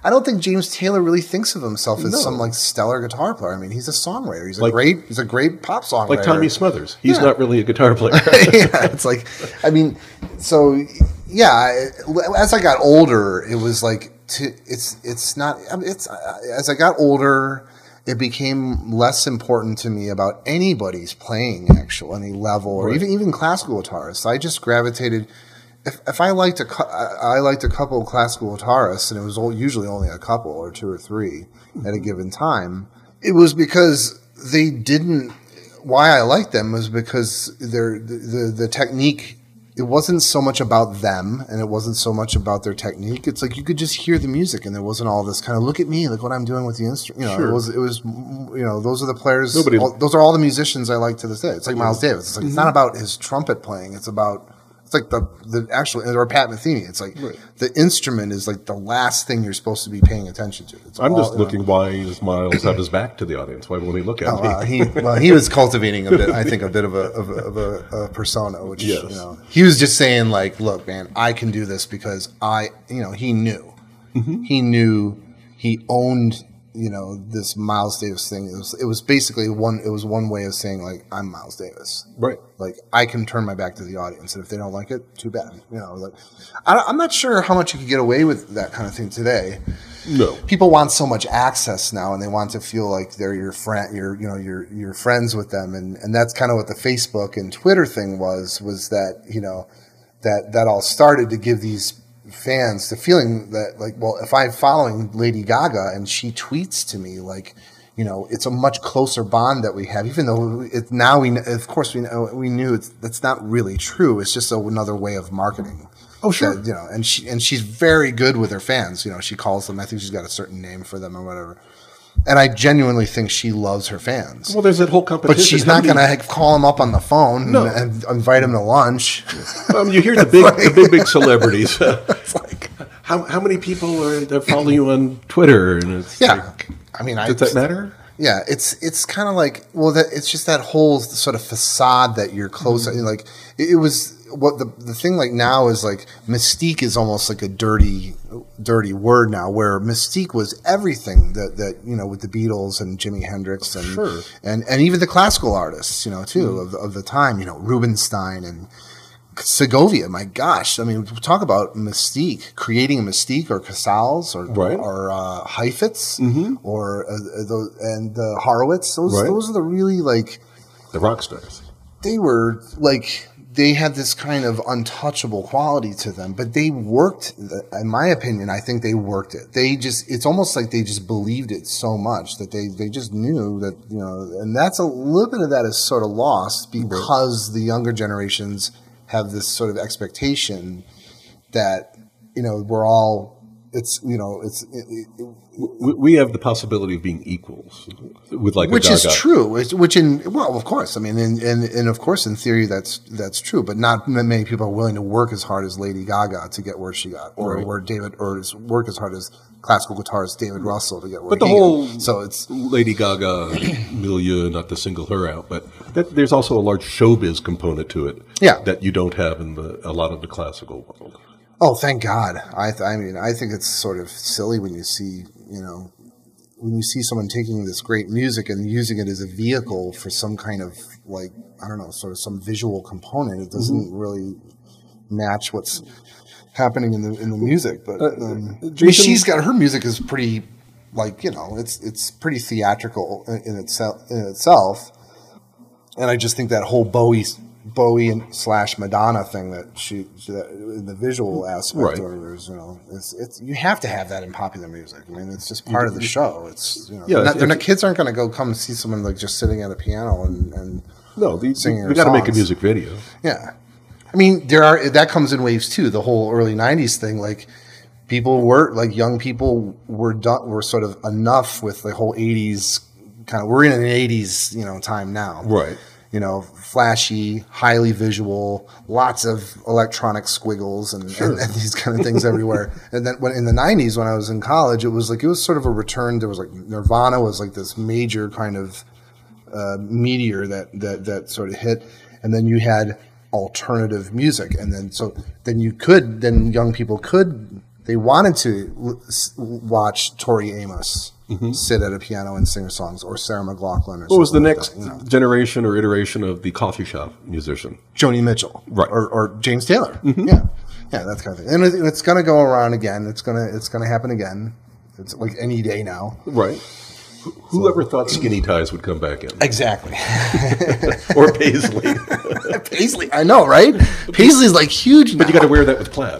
I don't think James Taylor really thinks of himself as No. some like stellar guitar player. I mean, he's a songwriter. He's a Like- great, he's a great pop songwriter. Like Tommy Smothers. He's Yeah. not really a guitar player. Yeah, it's like, I mean, so yeah. I, as I got older, it was like, to, it's it's not. I mean, it's uh, as I got older, it became less important to me about anybody's playing actual any level or Right. even even classical guitarists. I just gravitated. If, if I liked a cou- I I liked a couple of classical guitarists, and it was all, usually only a couple or two or three at a given time, it was because they didn't. Why I liked them was because their the, the the technique. It wasn't so much about them, and it wasn't so much about their technique. It's like you could just hear the music, and there wasn't all this kind of look at me, look what I'm doing with the instrument. You know, Sure. it was it was you know those are the players. Nobody- all, those are all the musicians I like to this day. It's like Miles Davis. It's like it's Mm-hmm. not about his trumpet playing. It's about it's like the the actual or Pat Metheny. It's like Right. the instrument is like the last thing you're supposed to be paying attention to. It's I'm all, just you know. looking why does Miles have his back to the audience? Why won't he look at Oh, me? uh, he well, he was cultivating a bit. I think a bit of a of a, of a, a persona, which Yes. you know, he was just saying like, "Look, man, I can do this because I, you know, he knew, Mm-hmm. he knew, he owned, you know, this Miles Davis thing. It was it was basically one. It was one way of saying like, I'm Miles Davis. Right. Like I can turn my back to the audience, and if they don't like it, too bad. You know, like I, I'm not sure how much you could get away with that kind of thing today. No. People want so much access now, and they want to feel like they're your friend. You're, you know, you're you're friends with them, and and that's kind of what the Facebook and Twitter thing was. Was that you know that that all started to give these fans the feeling that like, well, if I'm following Lady Gaga and she tweets to me, like, you know, it's a much closer bond that we have. Even though it now we, of course, we know we knew it's that's not really true. It's just a, another way of marketing. Oh, sure. That, you know, and she and she's very good with her fans. You know, she calls them. I think she's got a certain name for them or whatever. And I genuinely think she loves her fans. Well, there's that whole competition. But she's How not many- going to call them up on the phone No. and, and invite them to lunch. Um, you hear the big, the big, big celebrities. It's like, how how many people are that follow you on Twitter? And it's yeah. like, I mean, I does that matter? Yeah, it's it's kind of like well, that it's just that whole sort of facade that you're close. Mm-hmm. Like it, it was what the the thing like now is like mystique is almost like a dirty dirty word now. Where mystique was everything that that you know with the Beatles and Jimi Hendrix and Sure. and and even the classical artists, you know, too of of the time. You know, Rubinstein and Segovia. My gosh, I mean, talk about mystique, creating a mystique, or Casals, or Right. or uh, Heifetz, Mm-hmm. or uh, uh, those, and uh, Horowitz. Those Right. those are the really like The rock stars. they were like they had this kind of untouchable quality to them, but they worked. In my opinion, I think they worked it. They just it's almost like they just believed it so much that they they just knew that you know, and that's a little bit of that is sort of lost because the younger generations have this sort of expectation that you know we're all it's you know it's it, it, We, we have the possibility of being equals with like which a is Gaga. true. Which, which in well, of course, I mean, and, and and of course, in theory, that's that's true. But not many people are willing to work as hard as Lady Gaga to get where she got, or Right. where David, or as- work as hard as classical guitarist David Russell to get where But the he whole got. So it's Lady Gaga milieu, not to single her out, but that, there's also a large showbiz component to it Yeah. that you don't have in the, a lot of the classical world. oh, thank God. I th- I mean, I think it's sort of silly when you see you know. When you see someone taking this great music and using it as a vehicle for some kind of like I don't know, sort of some visual component, it doesn't Mm-hmm. really match what's happening in the in the music. But um, I mean, Jason- she's got her music is pretty like you know it's it's pretty theatrical in, in itself in itself, and I just think that whole Bowie Bowie and slash Madonna thing that she, she that, in the visual aspect Right. of it is, you know, it's, it's you have to have that in popular music. I mean, it's just part of the show. It's you know, Yeah, they're not, if- they're not- kids aren't going to go come see someone like just sitting at a piano and, and No, the, Singing we her got to make a songs. music video. yeah. I mean, there are that comes in waves too. The whole early nineties thing, like people were like young people were done were sort of enough with the whole eighties kind of. We're in an eighties you know time now, Right. You know, flashy, highly visual, lots of electronic squiggles and, and, and these kind of things everywhere. And then when in the nineties, when I was in college, it was like it was sort of a return. There was like Nirvana was like this major kind of uh, meteor that that that sort of hit, and then you had alternative music, and then so then you could then young people could they wanted to l- s- watch Tori Amos Mm-hmm. sit at a piano and sing songs, or Sarah McLachlan, or What was the something like next that, you know. generation or iteration of the coffee shop musician? Joni Mitchell, Right. or, or James Taylor, Mm-hmm. yeah, yeah, that kind of thing. And it- it's going to go around again. It's going to it's going to happen again. It's like any day now. Right. Who- Whoever thought skinny ties would come back in? Exactly. Or paisley. Paisley, I know, right? Paisley's like huge, But you got to wear that with plaid.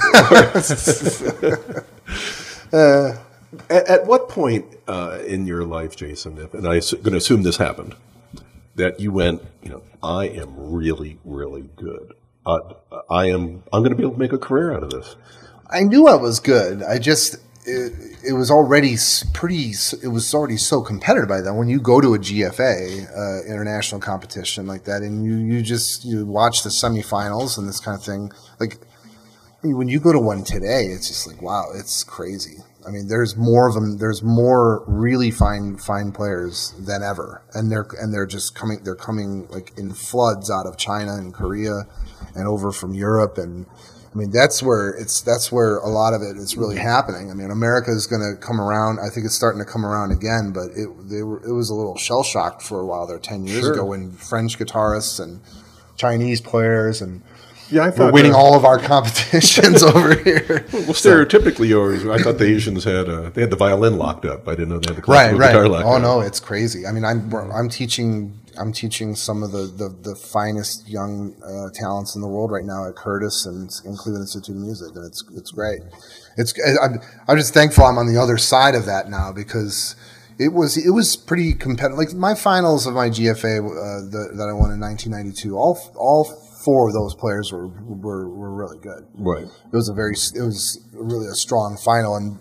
uh, at, at what point uh, in your life, Jason, if, and I'm going to assume this happened, that you went, you know, I am really, really good. Uh, I am. I'm going to be able to make a career out of this. I knew I was good. I just it, it was already s- pretty. s- It was already so competitive by then. When you go to a G F A uh, international competition like that, and you you just you watch the semifinals and this kind of thing, like I mean, when you go to one today, it's just like wow, it's crazy. I mean, there's more of them. There's more really fine fine players than ever, and they're and they're just coming. They're coming like in floods out of China and Korea, and over from Europe, and I mean that's where it's that's where a lot of it is really happening. I mean, America is going to come around. I think it's starting to come around again, but it they were it was a little shell shocked for a while there ten years Sure. ago when French guitarists and Chinese players and Yeah, I we're thought winning uh, all of our competitions over here. Well, stereotypically, yours. I thought the Asians had uh, they had the violin locked up. I didn't know they had the Right, classical right. guitar locked Oh up. no, it's crazy. I mean, I'm I'm teaching I'm teaching some of the, the, the finest young uh, talents in the world right now at Curtis and, and Cleveland Institute of Music, and it's it's great. It's I'm I'm just thankful I'm on the other side of that now because it was it was pretty competitive. Like my finals of my G F A uh, the, that I won in nineteen ninety-two, all all four of those players were were, were really good. Right. It was a very it was really a strong final, and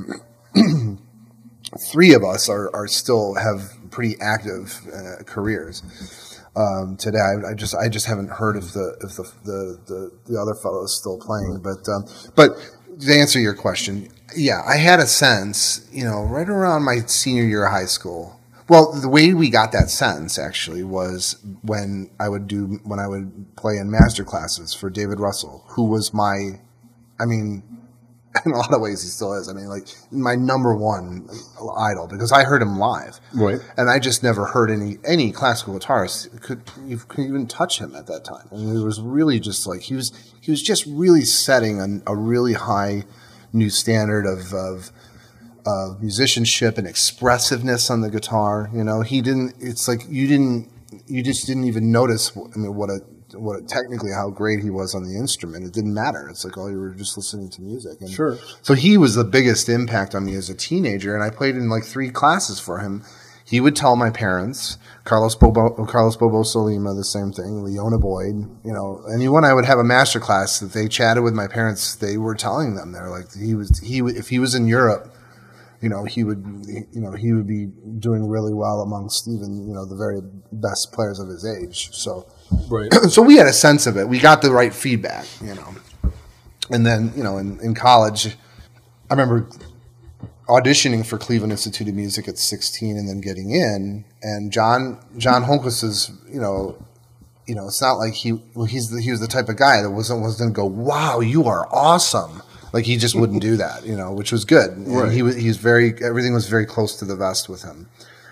and three of us are, are still have pretty active uh, careers um, today. I, I just I just haven't heard of the of the the, the, the other fellows still playing, but um, but to answer your question, yeah, I had a sense, you know, right around my senior year of high school. Well, the way we got that sense actually was when I would do when I would play in master classes for David Russell, who was my, I mean, in a lot of ways he still is. I mean, like my number one idol because I heard him live, Right. and I just never heard any any classical guitarist could you could even touch him at that time. I mean, it was really just like he was he was just really setting a, a really high new standard of. of Uh, musicianship and expressiveness on the guitar. You know, he didn't. It's like you didn't. You just didn't even notice. I mean, what a what a, technically how great he was on the instrument. It didn't matter. It's like oh, you were just listening to music. And Sure. So he was the biggest impact on me as a teenager, and I played in like three classes for him. He would tell my parents, Carlos Bobo, Carlos Bobo Solima, the same thing, Leona Boyd, you know, anyone I would have a master class that they chatted with my parents, they were telling them they're like he was he would- if he was in Europe. You know, he would, you know, he would be doing really well amongst even, you know, the very best players of his age. So, Right. so we had a sense of it. We got the right feedback, you know. And then, you know, in, in college, I remember auditioning for Cleveland Institute of Music at sixteen and then getting in. And John, John Holmquist is, you know, you know, it's not like he, well, he's the, he was the type of guy that wasn't, was going to go, wow, you are awesome. Like he just wouldn't do that, you know, which was good. And Right. he was he's very everything was very close to the vest with him.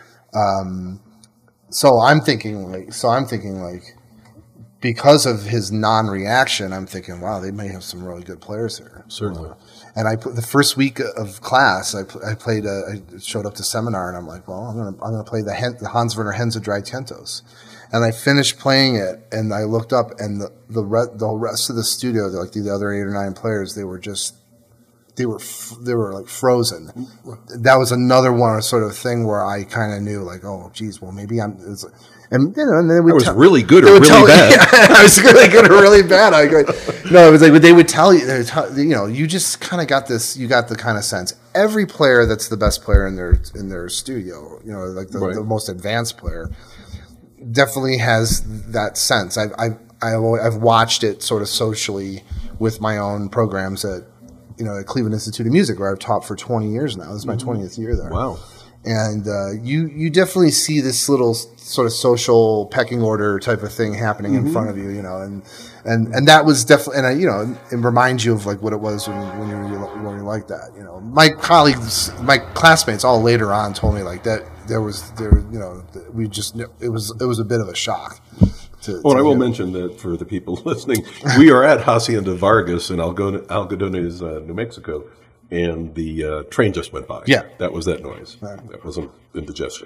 Um, so I'm thinking like so I'm thinking like because of his non-reaction, I'm thinking, wow, they may have some really good players here. Certainly. Uh, and I put the first week of class, I, pl- I played a, I showed up to seminar, and I'm like, well, I'm gonna I'm gonna play the, Hen- the Hans Werner Henze Drei Tentos. And I finished playing it, and I looked up, and the the, re- the rest of the studio, like the other eight or nine players, they were just, they were f- they were like frozen. That was another one sort of thing where I kind of knew, like, oh, geez, well, maybe I'm. It's, and you know, and then we It was really good or they would really tell- bad. Yeah, I was really good or really bad. I go, no, it was like they would tell you, they would tell, you know, you just kind of got this, you got the kind of sense. Every player that's the best player in their in their studio, you know, like the, Right. the most advanced player. Definitely has that sense. I've I've I've watched it sort of socially with my own programs at you know at Cleveland Institute of Music, where I've taught for twenty years now. This is my twentieth year there. Wow. And uh, you you definitely see this little sort of social pecking order type of thing happening in front of you, you know, and and and that was definitely and I, you know it reminds you of like what it was when when you were when anything like that. You know, my colleagues, my classmates, all later on told me like that. There was there, you know, we just it was it was a bit of a shock. To, well, to I will hear. mention that for the people listening, we are at Hacienda Vargas in Algon- Algodones, uh, New Mexico, and the uh, train just went by. Yeah. That was that noise. That wasn't indigestion.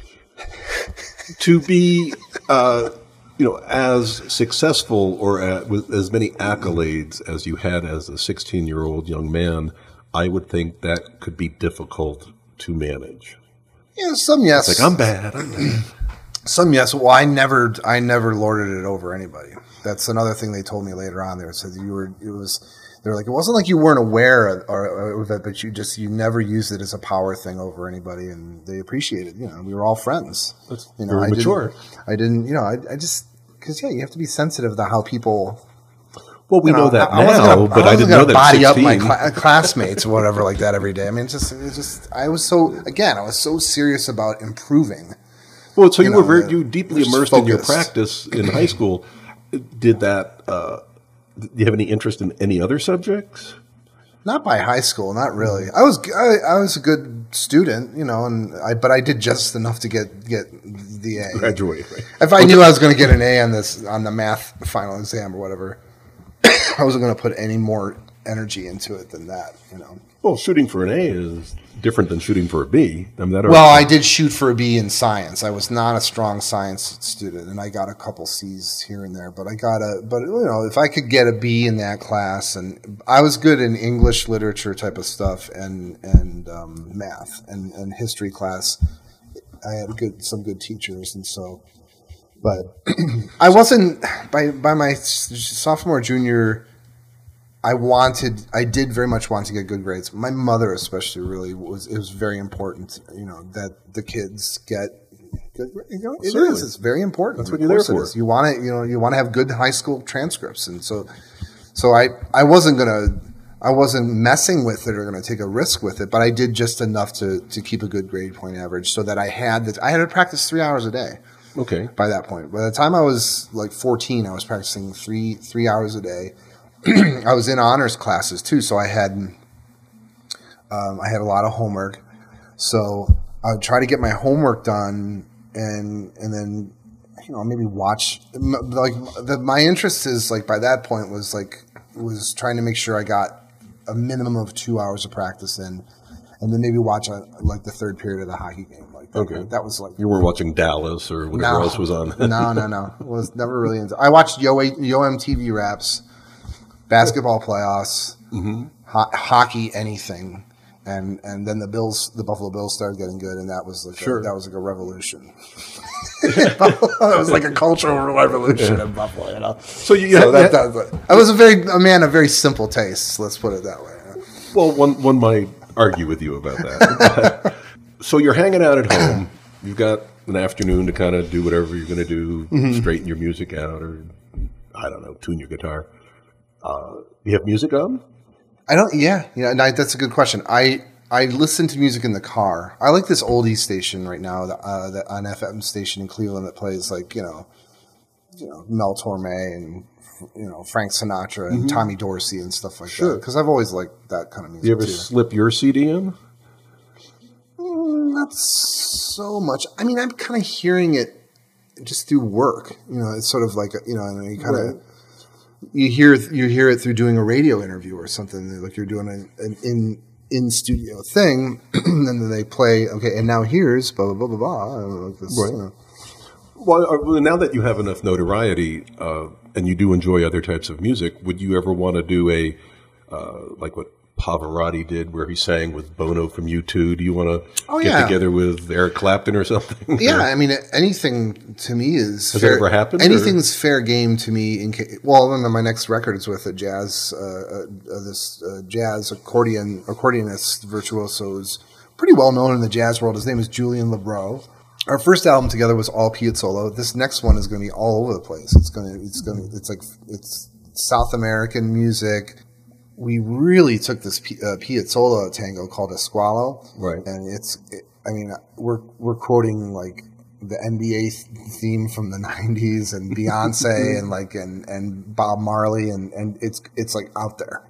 To be, uh, you know, as successful or at, with as many accolades as you had as a sixteen-year-old young man, I would think that could be difficult to manage. Yeah, some yes. It's like, I'm bad, I'm bad. Some yes. Well, I never, I never lorded it over anybody. That's another thing they told me later on. They said you were, it was, they're like, it wasn't like you weren't aware of, or, of it, but you just, you never used it as a power thing over anybody, and they appreciated. You know, we were all friends. That's you know, very I mature. Didn't, I didn't, you know, I, I just, because yeah, you have to be sensitive to how people. Well, we you know, that I, I wasn't now, gonna, but I, I didn't gonna know that body at up my sixteen. cla- classmates or whatever like that every day. I mean, it's just, it's just, I was so again, I was so serious about improving. Well, so you, you were know, very, the- you deeply just immersed in your focus. practice in high school. Did that? Uh, do you have any interest in any other subjects? Not by high school, not really. I was I, I was a good student, you know, and I but I did just enough to get get the A. Graduate, right? If I knew I was going to get an A on this on the math final exam or whatever, I wasn't going to put any more energy into it than that, you know. Well, shooting for an A is different than shooting for a B. I mean, that Well, I did shoot for a B in science. I was not a strong science student, and I got a couple C's here and there. But I got a, but you know, if I could get a B in that class, and I was good in English literature type of stuff, and and um, math and, and history class. I had good some good teachers, and so. But I wasn't by by my sophomore junior. I wanted, I did very much want to get good grades. My mother, especially, really was. It was very important, you know, that the kids get good. You know, it Certainly. is. It's very important. That's Of what you're there course it for. is. You want to, you know, you want to have good high school transcripts, and so, so I, I wasn't gonna, I wasn't messing with it or gonna take a risk with it, but I did just enough to to keep a good grade point average, so that I had that. I had to practice three hours a day. Okay. By that point, by the time I was like fourteen, I was practicing three three hours a day. I was in honors classes too, so I had um, I had a lot of homework. So I would try to get my homework done, and and then you know maybe watch. Like the, my interest is like by that point was like was trying to make sure I got a minimum of two hours of practice in, and then maybe watch a, like the third period of the hockey game. Like that, Okay. that was like You weren't watching Dallas or whatever no, else was on. no, no, no. Was never really into. I watched Yo Yo M T V Raps, basketball playoffs, Mm-hmm. ho- hockey, anything, and and then the Bills, the Buffalo Bills, started getting good, and that was like Sure. a, that was like a revolution. It was like a cultural revolution in Buffalo. You know, So you, you so had, that, that, I was a very a man of very simple tastes. Let's put it that way. well, one one might argue with you about that. But, so you're hanging out at home. You've got an afternoon to kind of do whatever you're going to do, Mm-hmm. straighten your music out, or I don't know, tune your guitar. Uh, you have music on? I don't. Yeah, yeah. And I, that's a good question. I I listen to music in the car. I like this oldie station right now, the, uh, the an F M station in Cleveland that plays like you know, you know Mel Torme and you know Frank Sinatra and Tommy Dorsey and stuff like Sure. that. Because I've always liked that kind of music Do you ever too. slip your C D in? Mm, not so much. I mean, I'm kind of hearing it just through work. You know, it's sort of like a, you know, and you kind of. Right. You hear you hear it through doing a radio interview or something like you're doing an, an in in studio thing, and then they play. Okay, and now here's blah blah blah blah blah. Like this, Right. you know. Well, uh, well, now that you have enough notoriety uh, and you do enjoy other types of music, would you ever want to do a uh, like what Pavarotti did, where he sang with Bono from U two? Do you want to Oh, get yeah. together with Eric Clapton or something? Yeah, I mean, anything to me is Has fair, that ever happened, or- Anything's fair game to me. In ca- well, then my next record is with a jazz, uh, uh, uh, this uh, jazz accordion accordionist virtuoso who's pretty well known in the jazz world. His name is Julian Lebreau. Our first album together was all Piazzolla. This next one is going to be all over the place. It's going to, it's going to, it's like it's South American music. We really took this P- uh, Piazzolla tango called Esqualo, Right. and it's, it, I mean, we're we're quoting like the N B A theme from the nineties and Beyonce and like and, and Bob Marley and, and it's it's like out there,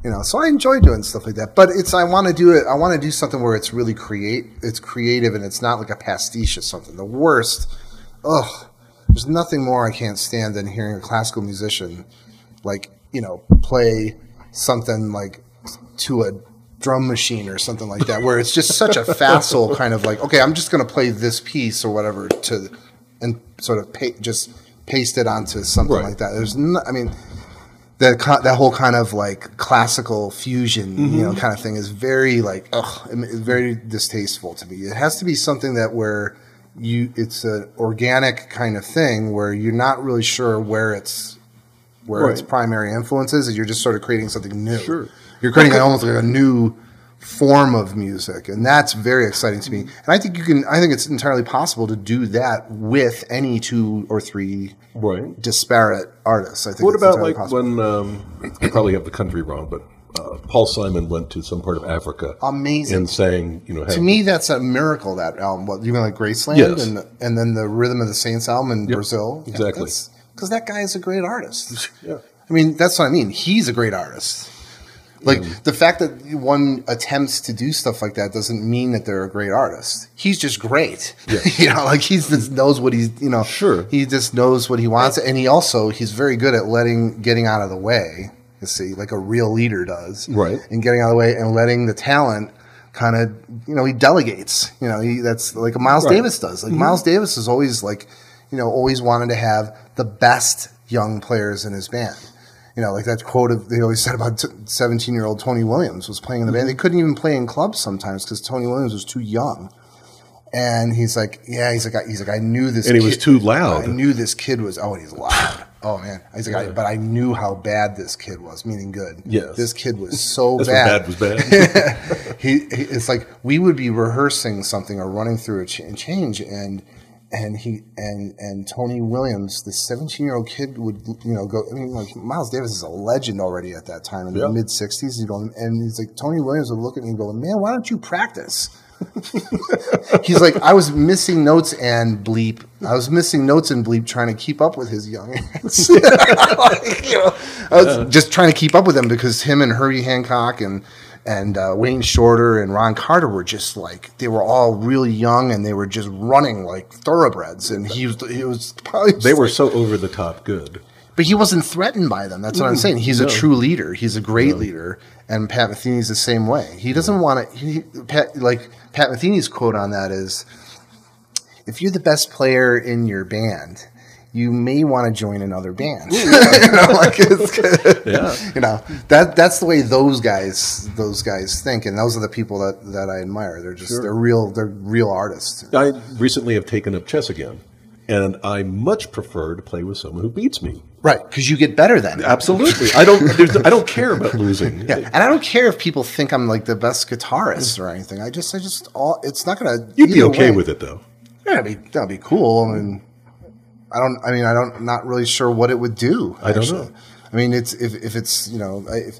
You know, so I enjoy doing stuff like that. But it's I want to do it. I want to do something where it's really create. It's creative and it's not like a pastiche of something. The worst. Ugh. There's nothing more I can't stand than hearing a classical musician, like you know, play something like to a drum machine or something like that, where it's just such a facile kind of like, okay, I'm just going to play this piece or whatever to, and sort of pa- just paste it onto something Right. like that. There's, no, I mean. That that whole kind of like classical fusion, Mm-hmm. you know, kind of thing is very like, ugh, it's very distasteful to me. It has to be something that where you, it's an organic kind of thing where you're not really sure where it's, where Right. its primary influence is, and you're just sort of creating something new. Sure. You're creating almost like a new form of music, and that's very exciting to me. And I think you can. I think it's entirely possible to do that with any two or three Right. disparate artists. I think. What it's about entirely like possible. when um, I probably have the country wrong, but uh, Paul Simon went to some part of Africa, Amazing. and sang, you know, To had- me, that's a miracle. That album. What you mean, like Graceland, Yes. and and then the Rhythm of the Saints album in Yep. Brazil. Exactly. Because that guy is a great artist. Yeah. I mean, that's what I mean. He's a great artist. Like Mm. the fact that one attempts to do stuff like that doesn't mean that they're a great artist. He's just great. you know, like he just knows what he's. You know, Sure. He just knows what he wants, and he also he's very good at letting getting out of the way. You see, like a real leader does, Right. And getting out of the way and letting the talent kind of, you know, he delegates. You know, he that's like Miles Right. Davis does. Like Miles Davis is always like, you know, always wanted to have the best young players in his band. You know, like that quote of they always said about seventeen-year-old Tony Williams was playing in the band. They couldn't even play in clubs sometimes because Tony Williams was too young. And he's like, yeah, he's like, I, he's like, I knew this, And he was kid- too loud. I knew this kid was. Oh, he's loud. Oh man, he's like, I, but I knew how bad this kid was. Meaning good. Yes. This kid was so That's bad. what bad was bad. he, he, it's like we would be rehearsing something or running through a ch- change, and and he and and Tony Williams, the seventeen-year-old kid, would you know go. I mean, like Miles Davis is a legend already at that time in Yeah. the mid sixties. You know, and he's like Tony Williams would look at me and go, "Man, why don't you practice?" He's like, I was missing notes and bleep. I was missing notes and bleep trying to keep up with his young ass. Like, you know, I was just trying to keep up with him because him and Herbie Hancock and and uh, Wayne Shorter and Ron Carter were just like they were all really young and they were just running like thoroughbreds. And he was he was probably They were so over the top good. but he wasn't threatened by them. That's what I'm saying. He's no. a true leader. He's a great leader. And Pat Metheny's the same way. He doesn't want to. He, Pat, like Pat Metheny's quote on that is, "If you're the best player in your band, you may want to join another band." you know, like it's, Yeah. you know that that's the way those guys those guys think, and those are the people that, that I admire. They're just Sure. they're real they're real artists. I recently have taken up chess again, and I much prefer to play with someone who beats me. Right, because you get better then. Absolutely. I don't. There's, I don't care about losing. Yeah, and I don't care if people think I'm like the best guitarist or anything. I just, I just, all it's not gonna. You'd be either okay way. with it, though. Yeah, that'd be that'd be cool. I mean, I don't. I mean, I don't. Not really sure what it would do. I don't actually. know. I mean, it's if if it's you know, if,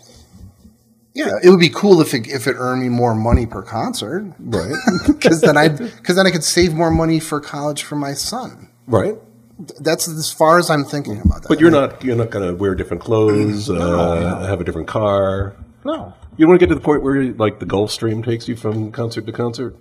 yeah, it would be cool if it if it earned me more money per concert, Right. Because then I because then I could save more money for college for my son. Right. That's as far as I'm thinking about that. But you're not. You're not going to wear different clothes. uh, no. Have a different car. No. You want to get to the point where, like, the Gulfstream takes you from concert to concert.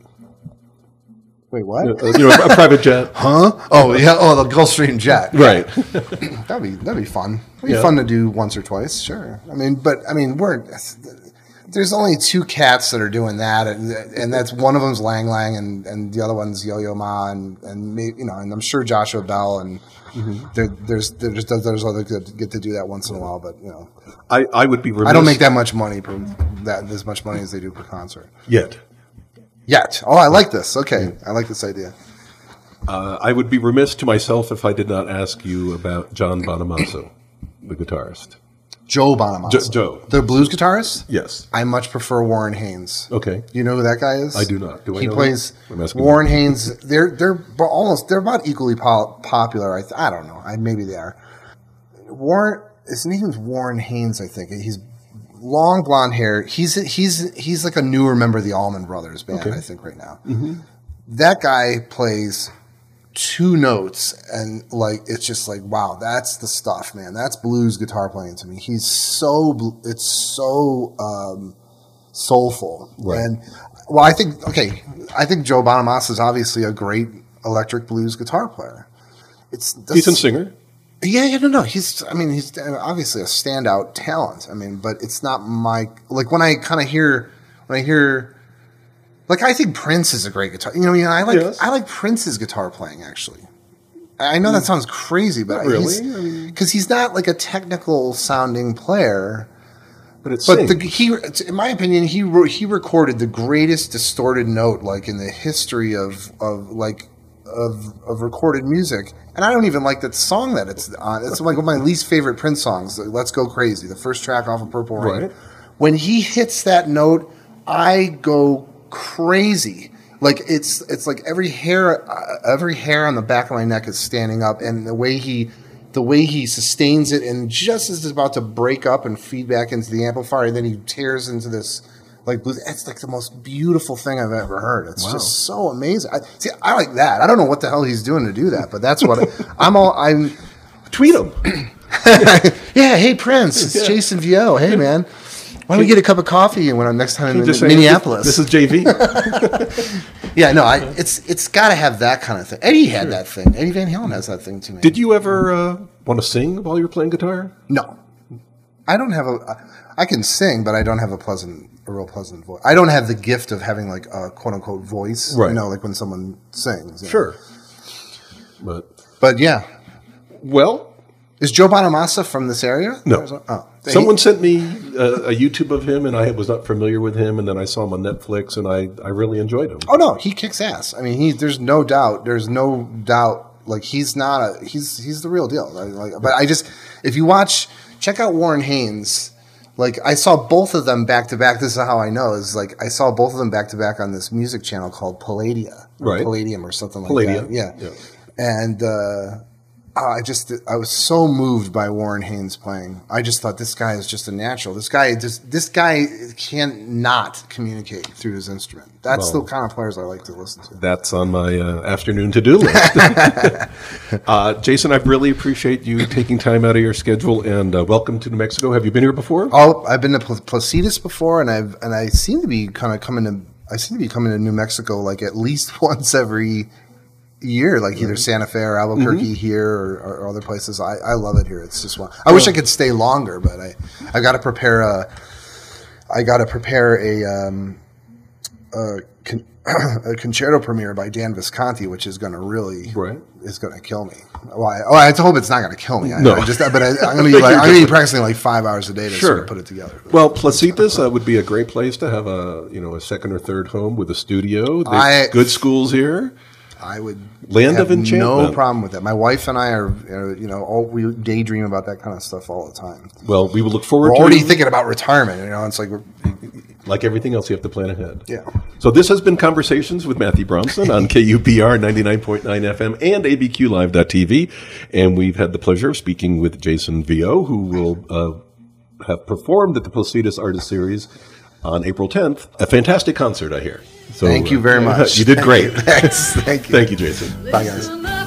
Wait, what? Uh, you know, a private jet. Huh? Oh yeah. Oh, the Gulfstream jet. Right. That'd be that'd be fun. It'd be Yeah. fun to do once or twice, sure. I mean, but I mean, we're there's only two cats that are doing that, and, and that's one of them's Lang Lang, and, and the other one's Yo Yo Ma, and and maybe, you know, and I'm sure Joshua Bell, and Mm-hmm. there, there's there's there's other that get to do that once in a while, but you know, I, I would be remiss. I don't make that much money per that as much money as they do per concert yet. yet. Oh, I like this. Okay, I like this idea. Uh, I would be remiss to myself if I did not ask you about John Bonamassa, the guitarist. Joe Bonamassa, Jo- Joe. the blues guitarist. Yes. I much prefer Warren Haynes. Okay. You know who that guy is? I do not. Do I he know plays him? I'm asking Warren Haynes. They're they're bo- almost they're about equally po- popular. I th- I don't know. I, maybe they are. Warren. His name's Warren Haynes. I think he's long blonde hair. He's he's he's like a newer member of the Allman Brothers band. Okay. I think right now. Mm-hmm. That guy plays two notes, and like it's just like, wow, that's the stuff, man. That's blues guitar playing to me. He's so bl- it's so um, soulful, Right. and well, I think okay, I think Joe Bonamassa is obviously a great electric blues guitar player. It's Decent singer. Yeah, yeah, no, no. He's, I mean, he's obviously a standout talent. I mean, but it's not my, like when I kind of hear, when I hear, like I think Prince is a great guitar. You know, you know I like, Yes. I like Prince's guitar playing actually. I know that sounds crazy, but Not really. he's, I mean- because he's not like a technical sounding player. But it's But the, he, in my opinion, he re- he recorded the greatest distorted note like in the history of of like of of recorded music. And I don't even like that song that it's on. It's like one of my least favorite Prince songs. Like, Let's Go Crazy, the first track off of Purple Rain. Right. When he hits that note, I go crazy. Like it's it's like every hair uh, every hair on the back of my neck is standing up, and the way he the way he sustains it, and just as it's about to break up and feed back into the amplifier, and then he tears into this like blues. It's like the most beautiful thing I've ever heard. It's Wow. just so amazing. I, see, I like that. I don't know what the hell he's doing to do that, but that's what I, I'm all. I'm Tweet him. yeah. Hey Prince, it's Yeah. Jason Vio. Hey man, why don't we get a cup of coffee when I'm next time in Just say, Minneapolis? This is J V. Yeah, no, I, it's it's got to have that kind of thing. Eddie had that thing. Eddie Van Halen has that thing to me. Did you ever uh, want to sing while you were playing guitar? No, I don't have a. I can sing, but I don't have a pleasant, a real pleasant voice. I don't have the gift of having like a quote unquote voice. Right. You know, like when someone sings. you know. Sure. But But yeah, well, is Joe Bonamassa from this area? No. Oh, someone sent me a, a YouTube of him, and I was not familiar with him, and then I saw him on Netflix, and I, I really enjoyed him. Oh no, he kicks ass. I mean, he there's no doubt. There's no doubt. Like he's not a he's he's the real deal. I, like, but I just if you watch, check out Warren Haynes. Like I saw both of them back to back. This is how I know. Is like I saw both of them back to back on this music channel called Palladia, or Right. Palladium, or something like Palladia. that. Yeah, Yeah. and. uh I just I was so moved by Warren Haynes playing. I just thought this guy is just a natural. This guy just this guy can not communicate through his instrument. That's Well, the kind of players I like to listen to. That's on my uh, afternoon to-do list. uh, Jason, I really appreciate you taking time out of your schedule, and uh, welcome to New Mexico. Have you been here before? Oh, I've been to Pl- Placitas before, and I've and I seem to be kind of coming to I seem to be coming to New Mexico like at least once every year, like either Santa Fe or Albuquerque Mm-hmm. here or, or other places. I, I love it here. It's just one. I wish I could stay longer, but I I got to prepare a I got to prepare a um a, con- a concerto premiere by Dan Visconti, which is going to really Right. is going to kill me. Well, I, oh, I hope it's not going to kill me. I, No. I just but I, I'm going to be like, I'm going to be practicing like five hours a day to Sure. sort of put it together. Well, Placitas uh, would be a great place to have a you know a second or third home with a studio. There's I- good schools here. I would Land have of enchantment. no problem with that. My wife and I are, uh, you know, all, we daydream about that kind of stuff all the time. Well, we will look forward We're to already thinking about retirement. You know, it's like, we're, like everything else, you have to plan ahead. yeah. So this has been Conversations with Matthew Bronson on K U P R ninety-nine point nine F M and A B Q live dot T V. And we've had the pleasure of speaking with Jason Vio, who will uh, have performed at the Placitas Artist Series on April tenth. A fantastic concert, I hear. So, Thank you very uh, much. You did Thank great. you. Thanks. Thank you. Thank you, Jason. Bye, guys. Listen up.